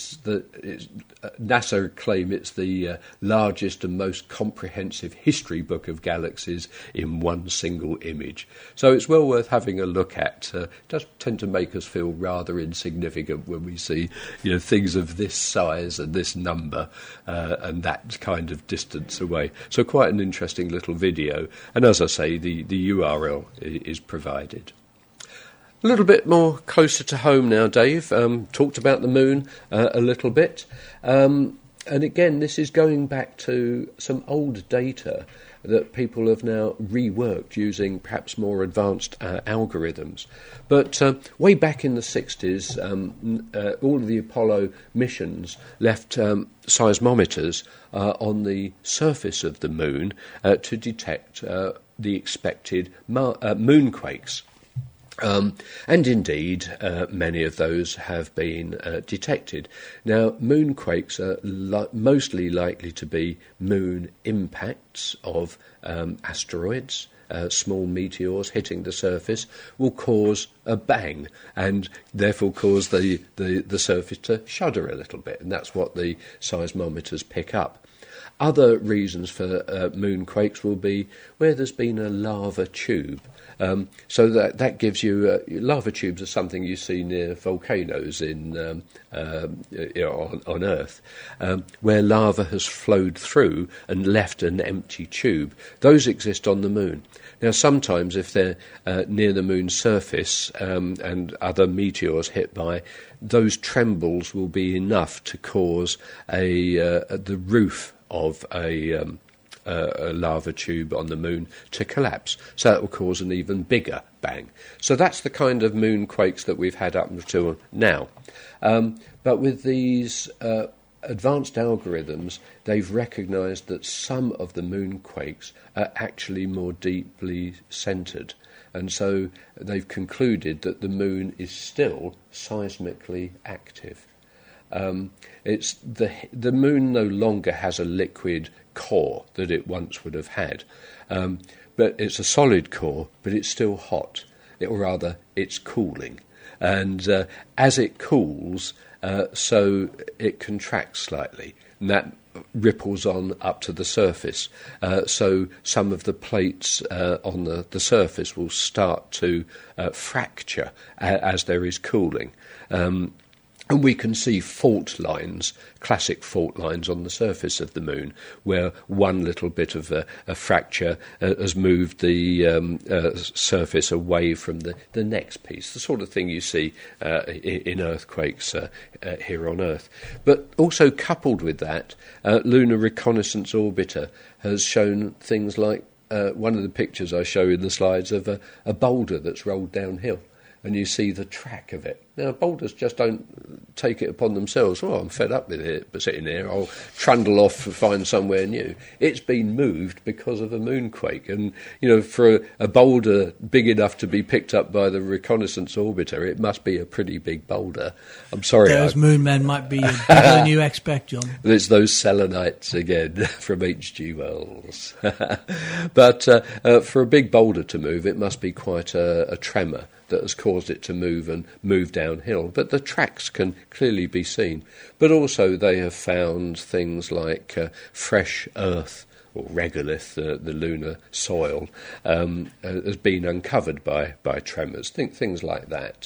NASA claim it's the largest and most comprehensive history book of galaxies in one single image. So it's well worth having a look at. It does tend to make us feel rather insignificant when we see things of this size and this number and that kind of distance away. So quite an interesting little video. And as I say, the URL is provided. A little bit more closer to home now, Dave. Talked about the moon a little bit. And again, this is going back to some old data that people have now reworked using perhaps more advanced algorithms. But way back in the 60s, all of the Apollo missions left seismometers on the surface of the moon to detect the expected moonquakes. And indeed, many of those have been detected. Now, moonquakes are mostly likely to be moon impacts of asteroids. Small meteors hitting the surface will cause a bang and therefore cause the surface to shudder a little bit, and that's what the seismometers pick up. Other reasons for moonquakes will be where there's been a lava tube. So that gives you lava tubes are something you see near volcanoes on Earth, where lava has flowed through and left an empty tube. Those exist on the moon. Now, sometimes if they're near the moon's surface and other meteors hit by, those trembles will be enough to cause the roof of a lava tube on the moon to collapse. So that will cause an even bigger bang. So that's the kind of moonquakes that we've had up until now. But with these advanced algorithms, they've recognised that some of the moonquakes are actually more deeply centred. And so they've concluded that the moon is still seismically active. It's the moon no longer has a liquid core that it once would have had, but it's a solid core, but it's still hot, or rather it's cooling, and as it cools, so it contracts slightly, and that ripples on up to the surface, so some of the plates on the surface will start to fracture as there is cooling. And we can see fault lines, classic fault lines on the surface of the moon, where one little bit of a fracture has moved the surface away from the next piece, the sort of thing you see in earthquakes here on Earth. But also coupled with that, Lunar Reconnaissance Orbiter has shown things like one of the pictures I show in the slides of a boulder that's rolled downhill. And you see the track of it. Now, boulders just don't take it upon themselves. Oh, I'm fed up with it, but sitting here, I'll trundle off and find somewhere new. It's been moved because of a moonquake. And, for a boulder big enough to be picked up by the reconnaissance orbiter, it must be a pretty big boulder. I'm sorry. Those moon men might be bigger than you expect, John. It's those selenites again from H.G. Wells. But for a big boulder to move, it must be quite a tremor that has caused it to move and move downhill. But the tracks can clearly be seen. But also they have found things like fresh earth, or regolith, the lunar soil, has been uncovered by tremors, things like that.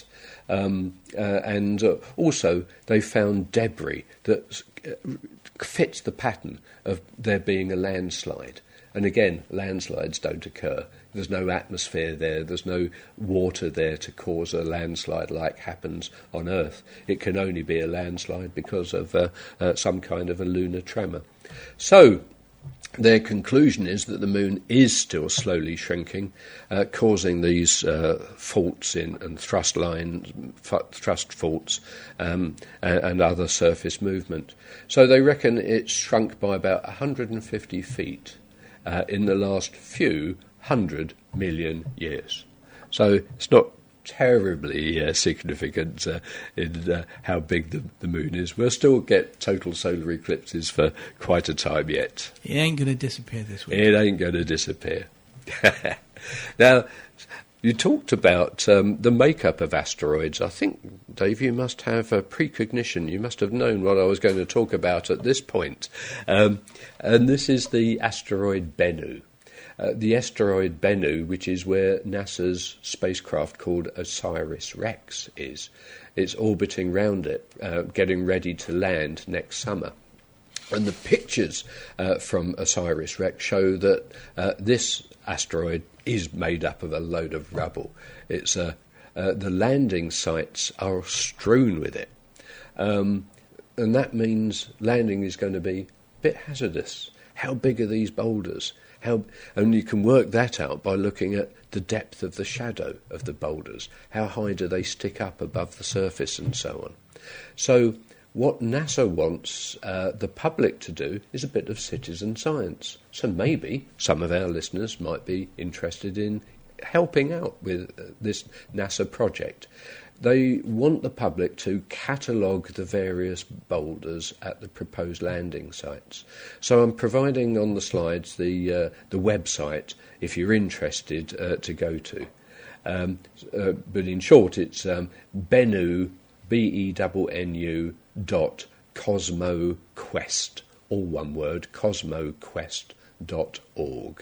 And also they found debris that fits the pattern of there being a landslide. And again, landslides don't occur. There's no atmosphere there. There's no water there to cause a landslide like happens on Earth. It can only be a landslide because of some kind of a lunar tremor. So their conclusion is that the moon is still slowly shrinking, causing these faults and thrust lines, thrust faults, and other surface movement. So they reckon it's shrunk by about 150 feet in the last few 100 million years. So it's not terribly significant in how big the moon is. We'll still get total solar eclipses for quite a time yet. It ain't going to disappear this week. It ain't going to disappear. Now, You talked about the makeup of asteroids. I think, Dave, you must have a precognition. You must have known what I was going to talk about at this point. And this is the asteroid Bennu. The asteroid Bennu, which is where NASA's spacecraft called OSIRIS-REx is. It's orbiting round it, getting ready to land next summer. And the pictures from OSIRIS-REx show that this asteroid is made up of a load of rubble. It's the landing sites are strewn with it, and that means landing is going to be a bit hazardous. How big are these boulders? And you can work that out by looking at the depth of the shadow of the boulders. How high do they stick up above the surface, and so on. So what NASA wants the public to do is a bit of citizen science. So maybe some of our listeners might be interested in helping out with this NASA project. They want the public to catalogue the various boulders at the proposed landing sites. So I'm providing on the slides the website, if you're interested, to go to. But in short, it's Bennu, BENNU, .cosmoquest, all one word, cosmoquest.org.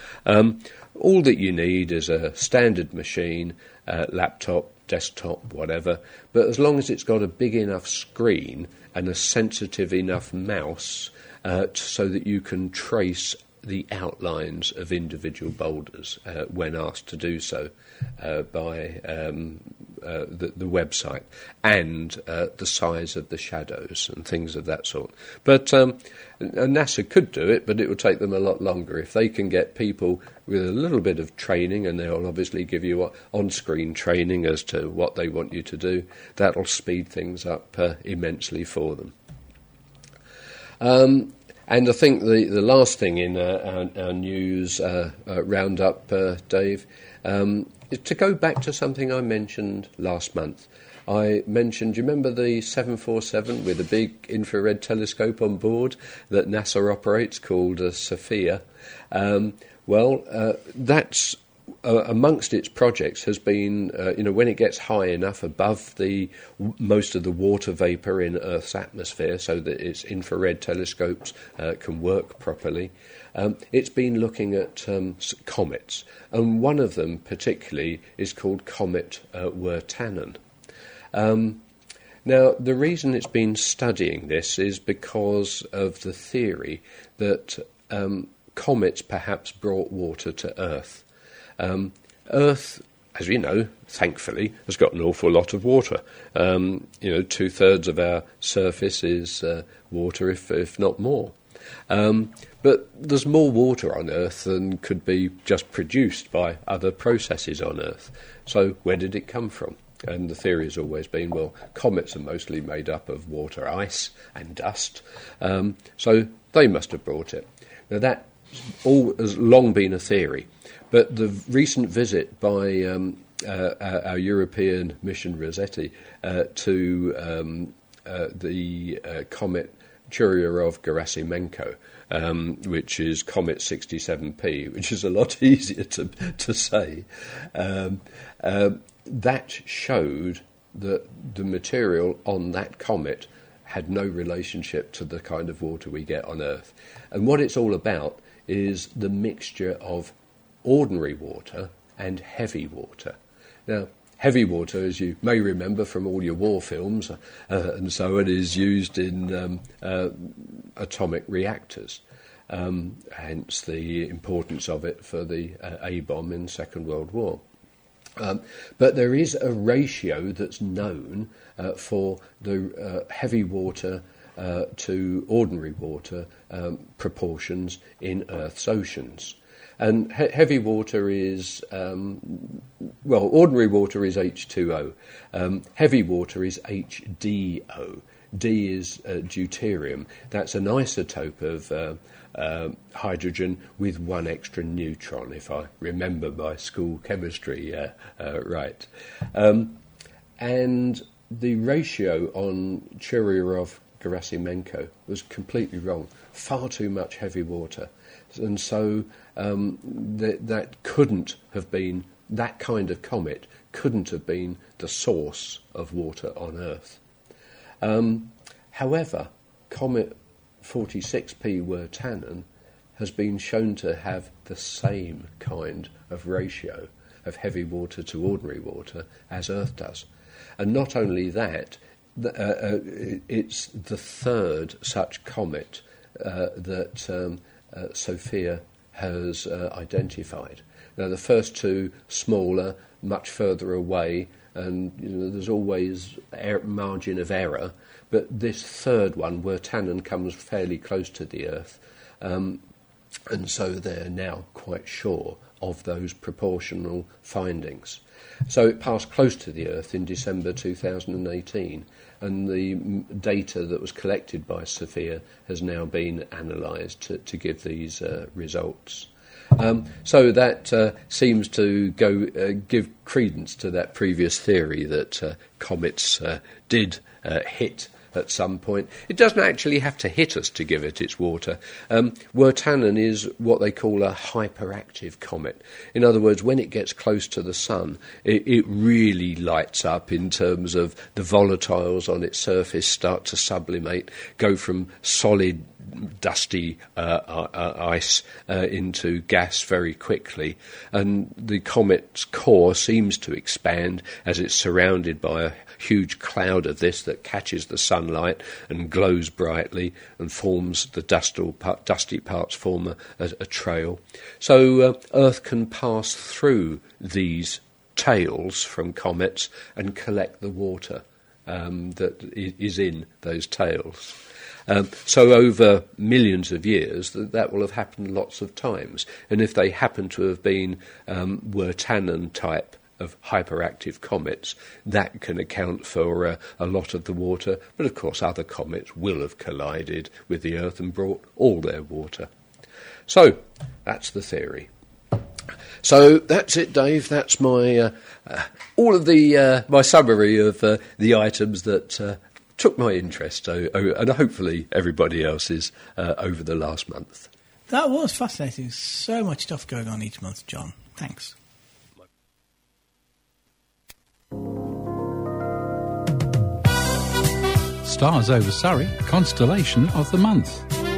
All that you need is a standard machine, laptop, desktop, whatever, but as long as it's got a big enough screen and a sensitive enough mouse so that you can trace the outlines of individual boulders when asked to do so by the website, and the size of the shadows and things of that sort. But NASA could do it, but it would take them a lot longer. If they can get people with a little bit of training, and they'll obviously give you on-screen training as to what they want you to do, that'll speed things up immensely for them. And I think the last thing in our news roundup, Dave, is to go back to something I mentioned last month. I mentioned, do you remember the 747 with a big infrared telescope on board that NASA operates called SOFIA? That's amongst its projects has been, when it gets high enough above most of the water vapour in Earth's atmosphere so that its infrared telescopes can work properly, it's been looking at comets. And one of them particularly is called Comet Wirtanen. Now, the reason it's been studying this is because of the theory that comets perhaps brought water to Earth. Earth, as we know, thankfully, has got an awful lot of water. 2/3 of our surface is water, if not more. But there's more water on Earth than could be just produced by other processes on Earth. So where did it come from? And the theory has always been, well, comets are mostly made up of water, ice and dust, so they must have brought it. Now that has long been a theory, but the recent visit by our European mission Rossetti to the comet Churyumov-Gerasimenko, which is Comet 67P, which is a lot easier to say, that showed that the material on that comet had no relationship to the kind of water we get on Earth. And what it's all about is the mixture of ordinary water and heavy water. Now, heavy water, as you may remember from all your war films, and so it is used in atomic reactors, hence the importance of it for the A-bomb in the Second World War. But there is a ratio that's known for the heavy water to ordinary water proportions in Earth's oceans. And heavy water is, ordinary water is H2O. Heavy water is HDO. D is deuterium. That's an isotope of hydrogen with one extra neutron, if I remember my school chemistry right. And the ratio on Churyumov-Gerasimenko was completely wrong. Far too much heavy water. And so that couldn't have been that kind of comet couldn't have been the source of water on Earth. However, Comet 46P Wirtanen has been shown to have the same kind of ratio of heavy water to ordinary water as Earth does. And not only that, it's the third such comet that SOFIA has identified. Now, the first two smaller, much further away, and there's always margin of error, but this third one, Wirtanen, comes fairly close to the Earth, and so they're now quite sure of those proportional findings. So it passed close to the Earth in December 2018, and the data that was collected by SOFIA has now been analysed to give these results. So that seems to give credence to that previous theory that comets did hit at some point. It doesn't actually have to hit us to give it its water. Wirtanen is what they call a hyperactive comet. In other words, when it gets close to the sun, it really lights up in terms of the volatiles on its surface start to sublimate, go from solid dusty ice into gas very quickly, and the comet's core seems to expand as it's surrounded by a huge cloud of this that catches the sunlight and glows brightly and forms the dusty parts form a trail. So Earth can pass through these tails from comets and collect the water that is in those tails. So over millions of years, that will have happened lots of times. And if they happen to have been Wirtanen type of hyperactive comets, that can account for a lot of the water. But of course, other comets will have collided with the Earth and brought all their water. So that's the theory. So that's it, Dave. That's my all of the my summary of the items that took my interest, and hopefully everybody else's, over the last month. That was fascinating. So much stuff going on each month, John. Thanks. Stars over Surrey, constellation of the month.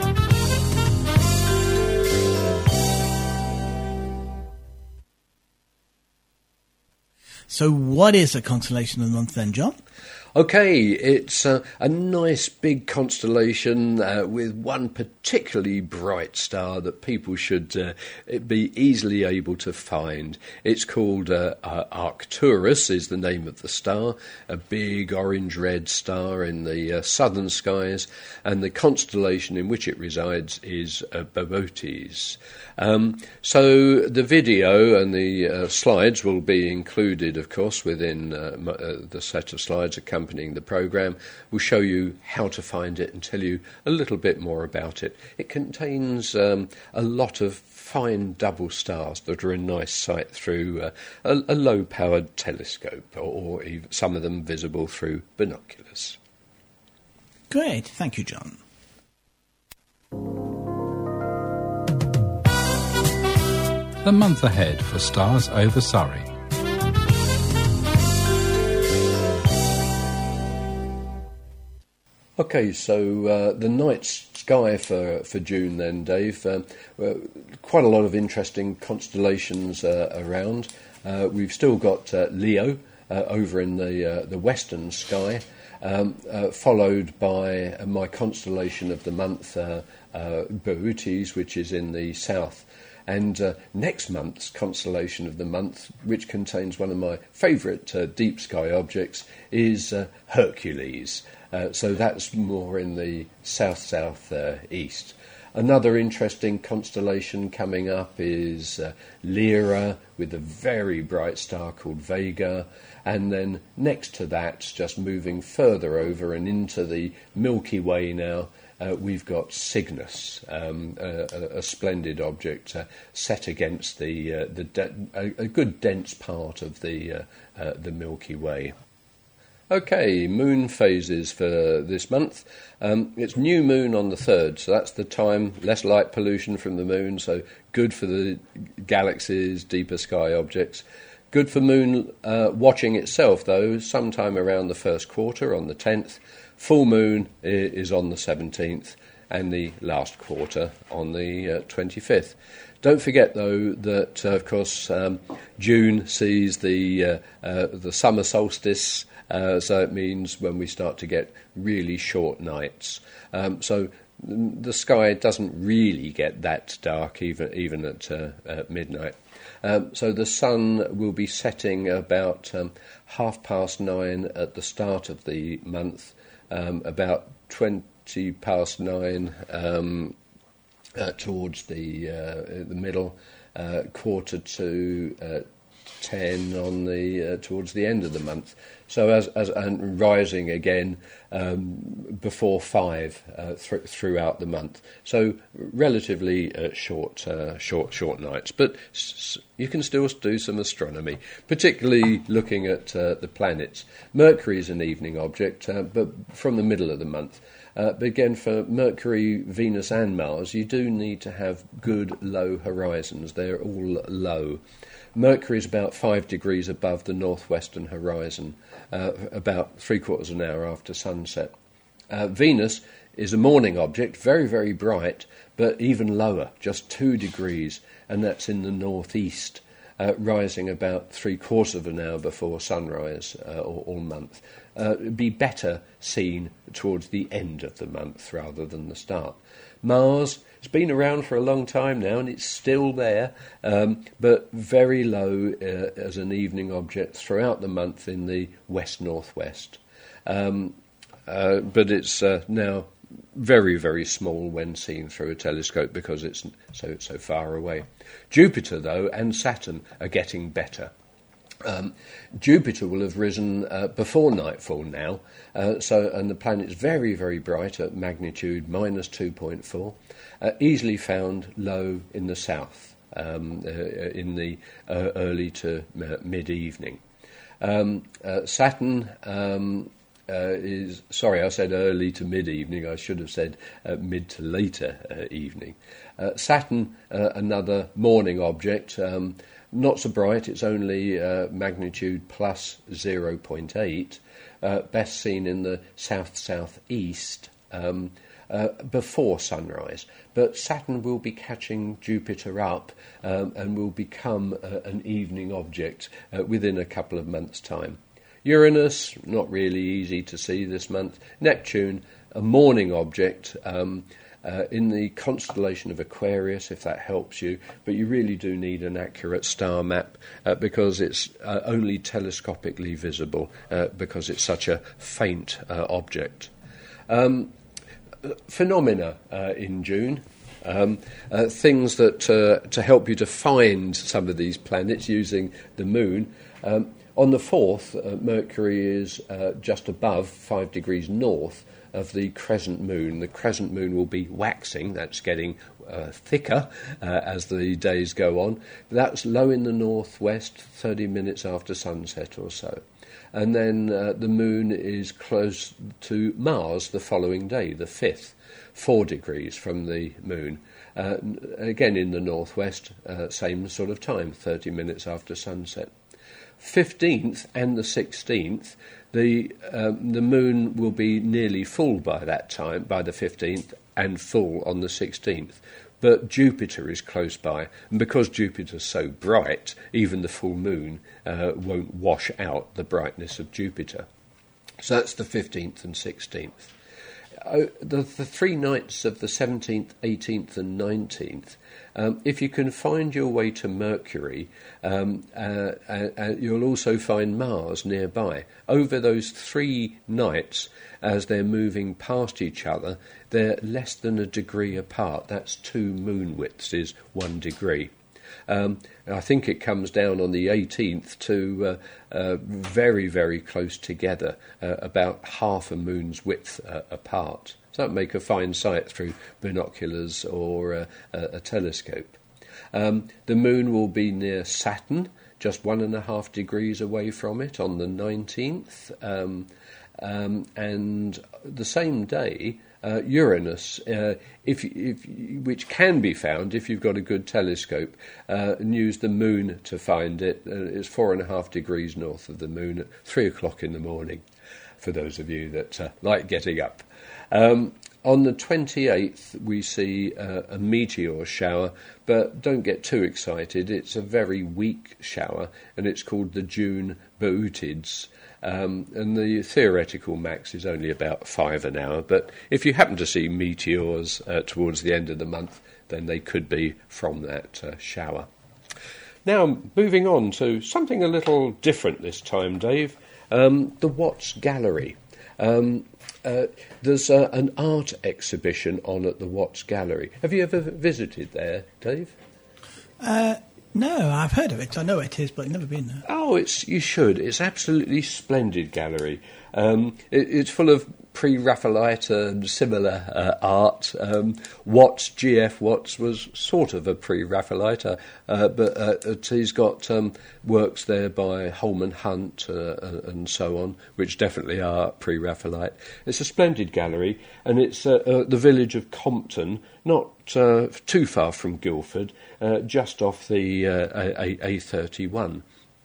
So what is a constellation of the month then, John? Okay, it's a nice big constellation with one particularly bright star that people should be easily able to find. It's called Arcturus is the name of the star, a big orange-red star in the southern skies, and the constellation in which it resides is Boötes. So the video and the slides will be included, of course, within the set of slides accompanying the programme. We'll show you how to find it and tell you a little bit more about it. It contains a lot of fine double stars that are a nice sight through a low-powered telescope, or even some of them visible through binoculars. Great, thank you, John. The month ahead for Stars over Surrey. Okay, so the night sky for June then, Dave. Quite a lot of interesting constellations around. We've still got Leo over in the western sky, followed by my constellation of the month, Boötes, which is in the south. And next month's constellation of the month, which contains one of my favourite deep sky objects, is Hercules. So that's more in the south-south-east. Another interesting constellation coming up is Lyra, with a very bright star called Vega. And then next to that, just moving further over and into the Milky Way now, we've got Cygnus, a splendid object set against a good dense part of the Milky Way. Okay, moon phases for this month. It's new moon on the 3rd, so that's the time, less light pollution from the moon, so good for the galaxies, deeper sky objects. Good for moon watching itself, though, sometime around the first quarter on the 10th. Full moon is on the 17th, and the last quarter on the 25th. Don't forget, though, that, of course, June sees the summer solstice, so it means when we start to get really short nights. So the sky doesn't really get that dark, even at midnight. So the sun will be setting about 9:30 at the start of the month, about 9:20 towards the middle, 9:45 on the towards the end of the month. So and rising again before 5 throughout the month. So relatively short nights, but you can still do some astronomy, particularly looking at the planets. Mercury is an evening object, but from the middle of the month. But again, for Mercury, Venus and Mars, you do need to have good low horizons. They're all low. Mercury is about 5 degrees above the northwestern horizon, about 3/4 of an hour after sunset. Venus is a morning object, very, very bright, but even lower, just 2 degrees, and that's in the northeast, rising about 3/4 of an hour before sunrise all month. It'd be better seen towards the end of the month rather than the start. Mars, it's been around for a long time now and it's still there, but very low as an evening object throughout the month in the west-northwest. But it's now very, very small when seen through a telescope because it's so far away. Jupiter, though, and Saturn are getting better. Jupiter will have risen before nightfall now, and the planet's very, very bright at magnitude -2.4, easily found low in the south in the early to mid-evening. Saturn is... Sorry, I said early to mid-evening. I should have said mid to later evening. Saturn, another morning object, not so bright. It's only magnitude plus 0.8, best seen in the south-southeast before sunrise. But Saturn will be catching Jupiter up and will become an evening object within a couple of months' time. Uranus, not really easy to see this month. Neptune, a morning object in the constellation of Aquarius, if that helps you, but you really do need an accurate star map because it's only telescopically visible because it's such a faint object. Phenomena in June. Things that to help you to find some of these planets using the moon. On the 4th, Mercury is just above 5 degrees north of the crescent moon. The crescent moon will be waxing, that's getting thicker as the days go on. That's low in the northwest, 30 minutes after sunset or so. And then the moon is close to Mars the following day, the 5th, 4 degrees from the moon. Again in the northwest, same sort of time, 30 minutes after sunset. 15th and the 16th, the moon will be nearly full by that time, by the 15th, and full on the 16th. But Jupiter is close by, and because Jupiter's so bright, even the full moon won't wash out the brightness of Jupiter. So that's the 15th and 16th. The 3 nights of the 17th, 18th and 19th, if you can find your way to Mercury, you'll also find Mars nearby. Over those 3 nights, as they're moving past each other, they're less than a degree apart. That's 2 moon widths is 1 degree. I think it comes down on the 18th to very, very close together, about half a moon's width apart. So that make a fine sight through binoculars or a telescope. The moon will be near Saturn, just 1.5 degrees away from it on the 19th. And the same day, Uranus, which can be found if you've got a good telescope, and use the moon to find it. It's 4.5 degrees north of the moon at 3 o'clock in the morning, for those of you that like getting up. On the 28th, we see a meteor shower, but don't get too excited. It's a very weak shower, and it's called the June Boötids. And the theoretical max is only about 5 an hour. But if you happen to see meteors towards the end of the month, then they could be from that shower. Now, moving on to something a little different this time, Dave, the Watts Gallery. There's an art exhibition on at the Watts Gallery. Have you ever visited there, Dave? No, I've heard of it. I know it is, but I've never been there. Oh, you should. It's absolutely splendid gallery. It's full of pre-Raphaelite and similar art. Watts, G.F. Watts, was sort of a pre-Raphaelite, but he's got works there by Holman Hunt and so on, which definitely are pre-Raphaelite. It's a splendid gallery, and it's the village of Compton, not too far from Guildford, just off the A31.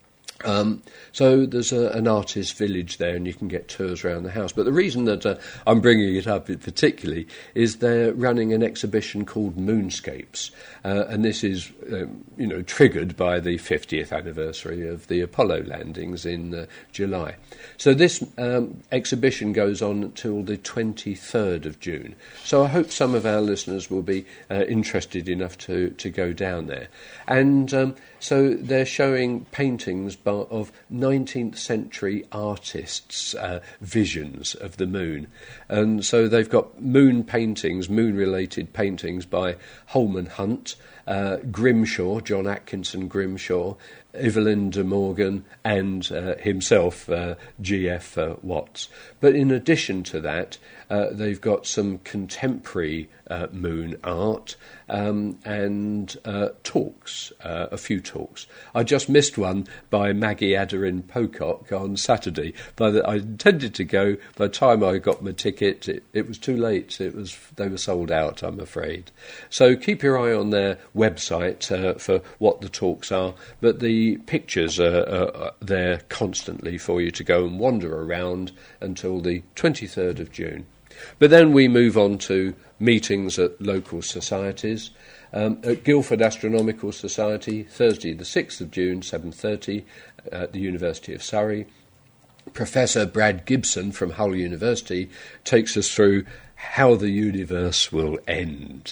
So there's an artist village there, and you can get tours around the house. But the reason that I'm bringing it up particularly is they're running an exhibition called Moonscapes, and this is, triggered by the 50th anniversary of the Apollo landings in July. So this exhibition goes on until the 23rd of June. So I hope some of our listeners will be interested enough to go down there. And so they're showing paintings of 19th century artists' visions of the moon. And so they've got moon-related paintings by Holman Hunt, Grimshaw, John Atkinson Grimshaw, Evelyn de Morgan, and himself, G.F. Watts. But in addition to that, they've got some contemporary moon art and talks, a few talks. I just missed one by Maggie Adarin Pocock on Saturday. I intended to go. By the time I got my ticket, it was too late. They were sold out, I'm afraid. So keep your eye on their website for what the talks are. But the pictures are there constantly for you to go and wander around until the 23rd of June. But then we move on to meetings at local societies. At Guildford Astronomical Society, Thursday the 6th of June, 7:30, at the University of Surrey. Professor Brad Gibson from Hull University takes us through how the universe will end.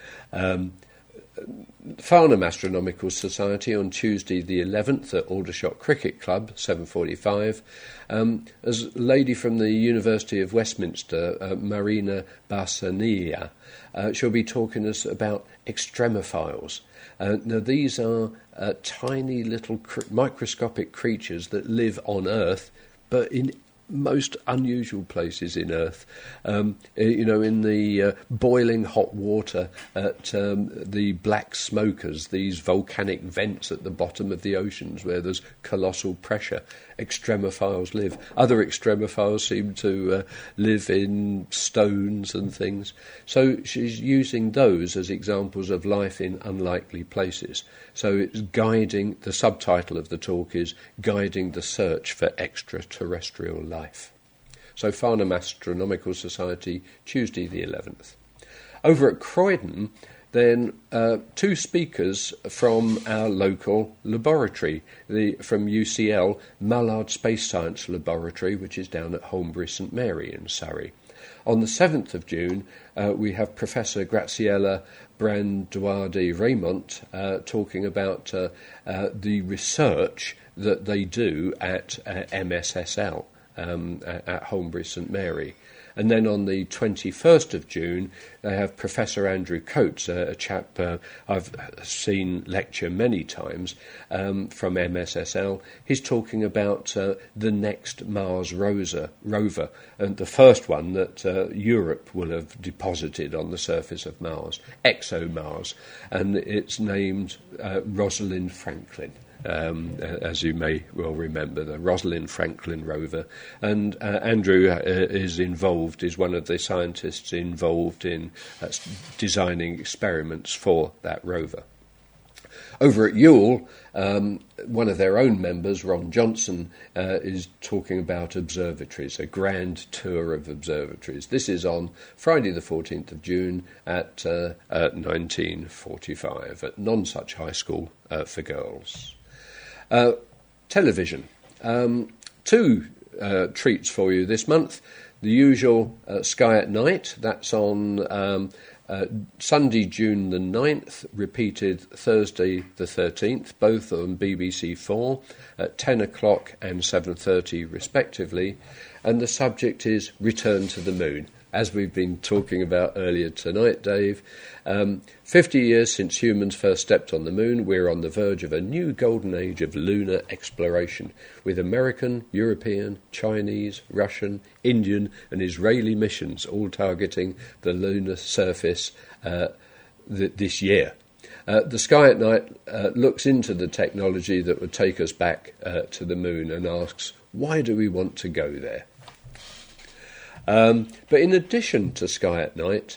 Farnham Astronomical Society on Tuesday the 11th at Aldershot Cricket Club, 7:45. As a lady from the University of Westminster, Marina Barsania, she'll be talking to us about extremophiles. Now these are tiny little microscopic creatures that live on Earth, but in most unusual places in Earth, in the boiling hot water at the black smokers, these volcanic vents at the bottom of the oceans where there's colossal pressure. Extremophiles live. Other extremophiles seem to live in stones and things. So she's using those as examples of life in unlikely places. So it's guiding, the subtitle of the talk is Guiding the Search for Extraterrestrial Life. So Farnham Astronomical Society, Tuesday the 11th. Over at Croydon, then two speakers from our local laboratory, from UCL, Mallard Space Science Laboratory, which is down at Holmbury St Mary in Surrey. On the 7th of June, we have Professor Graziella Branduardi-Raymont talking about the research that they do at MSSL at Holmbury St Mary. And then on the 21st of June, they have Professor Andrew Coates, a chap I've seen lecture many times from MSSL. He's talking about the next Mars rover, and the first one that Europe will have deposited on the surface of Mars, ExoMars, and it's named Rosalind Franklin. as you may well remember, the Rosalind Franklin rover. And Andrew is one of the scientists involved in designing experiments for that rover. Over at Ewell, one of their own members, Ron Johnson, is talking about observatories, a grand tour of observatories. This is on Friday the 14th of June at 19:45 at Nonsuch High School for girls. Television. Two treats for you this month. The usual Sky at Night, that's on Sunday, June the 9th, repeated Thursday the 13th, both on BBC 4 at 10 o'clock and 7:30 respectively, and the subject is Return to the Moon. As we've been talking about earlier tonight, Dave, 50 years since humans first stepped on the moon, we're on the verge of a new golden age of lunar exploration, with American, European, Chinese, Russian, Indian and Israeli missions all targeting the lunar surface this year. The Sky at Night looks into the technology that would take us back to the moon and asks, why do we want to go there? But in addition to Sky at Night,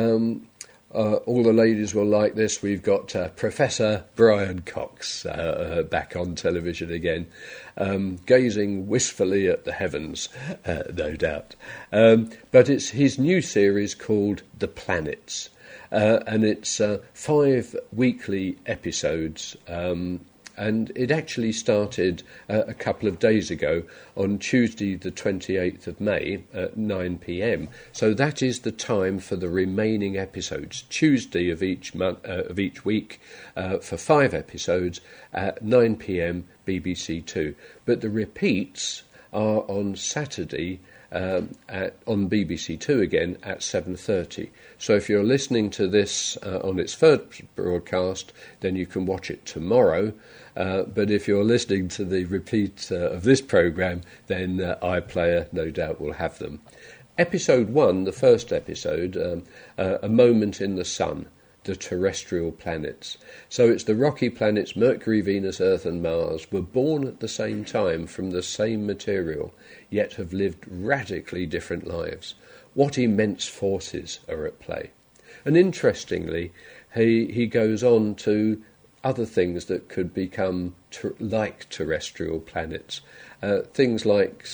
all the ladies will like this. We've got Professor Brian Cox back on television again, gazing wistfully at the heavens, no doubt. But it's his new series called The Planets, and it's 5 weekly episodes. And it actually started a couple of days ago on Tuesday the 28th of May at 9 p.m. So that is the time for the remaining episodes, Tuesday of each week for 5 episodes at 9 p.m. BBC 2. But the repeats are on Saturday on BBC 2 again at 7:30. So if you're listening to this on its first broadcast, then you can watch it tomorrow. But if you're listening to the repeat of this programme, then iPlayer no doubt will have them. Episode 1, the first episode, A Moment in the Sun, the terrestrial planets. So it's the rocky planets Mercury, Venus, Earth and Mars were born at the same time from the same material, yet have lived radically different lives. What immense forces are at play. And interestingly, he goes on to other things that could become like terrestrial planets. Things like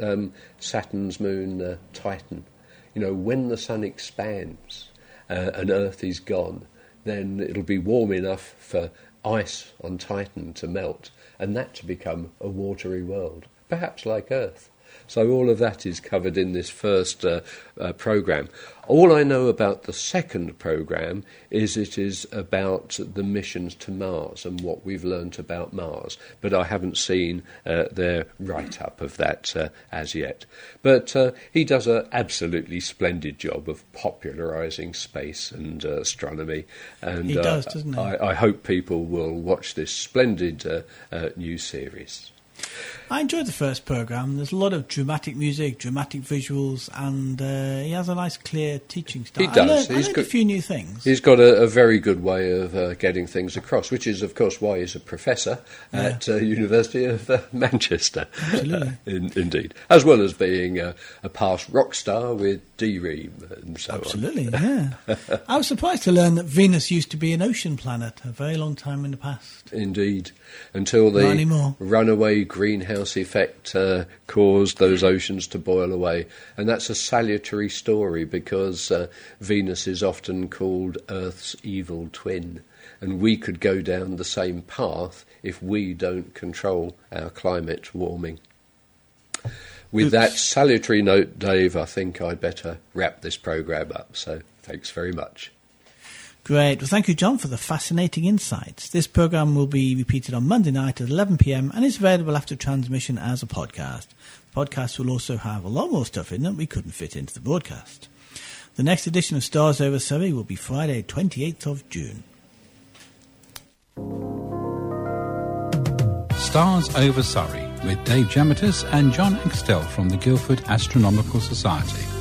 Saturn's moon, Titan. You know, when the sun expands and Earth is gone, then it'll be warm enough for ice on Titan to melt and that to become a watery world, perhaps like Earth. So all of that is covered in this first programme. All I know about the second programme is it is about the missions to Mars and what we've learnt about Mars. But I haven't seen their write-up of that as yet. But he does an absolutely splendid job of popularising space and astronomy. And he does, doesn't he? I hope people will watch this splendid new series. I enjoyed the first programme. There's a lot of dramatic music, dramatic visuals, and he has a nice, clear teaching style. He does. I learned a few new things. He's got a very good way of getting things across, which is, of course, why he's a professor at University of Manchester. Absolutely. Indeed. As well as being a past rock star with D-Ream and so Absolutely, yeah. I was surprised to learn that Venus used to be an ocean planet a very long time in the past. Indeed. Until the runaway greenhouse effect caused those oceans to boil away. And that's a salutary story because Venus is often called Earth's evil twin. And we could go down the same path if we don't control our climate warming. With that salutary note, Dave, I think I'd better wrap this programme up. So thanks very much. Great. Well, thank you, John, for the fascinating insights. This programme will be repeated on Monday night at 11 p.m. and is available after transmission as a podcast. The podcast will also have a lot more stuff in that we couldn't fit into the broadcast. The next edition of Stars Over Surrey will be Friday, 28th of June. Stars Over Surrey with Dave Gemitis and John Extell from the Guildford Astronomical Society.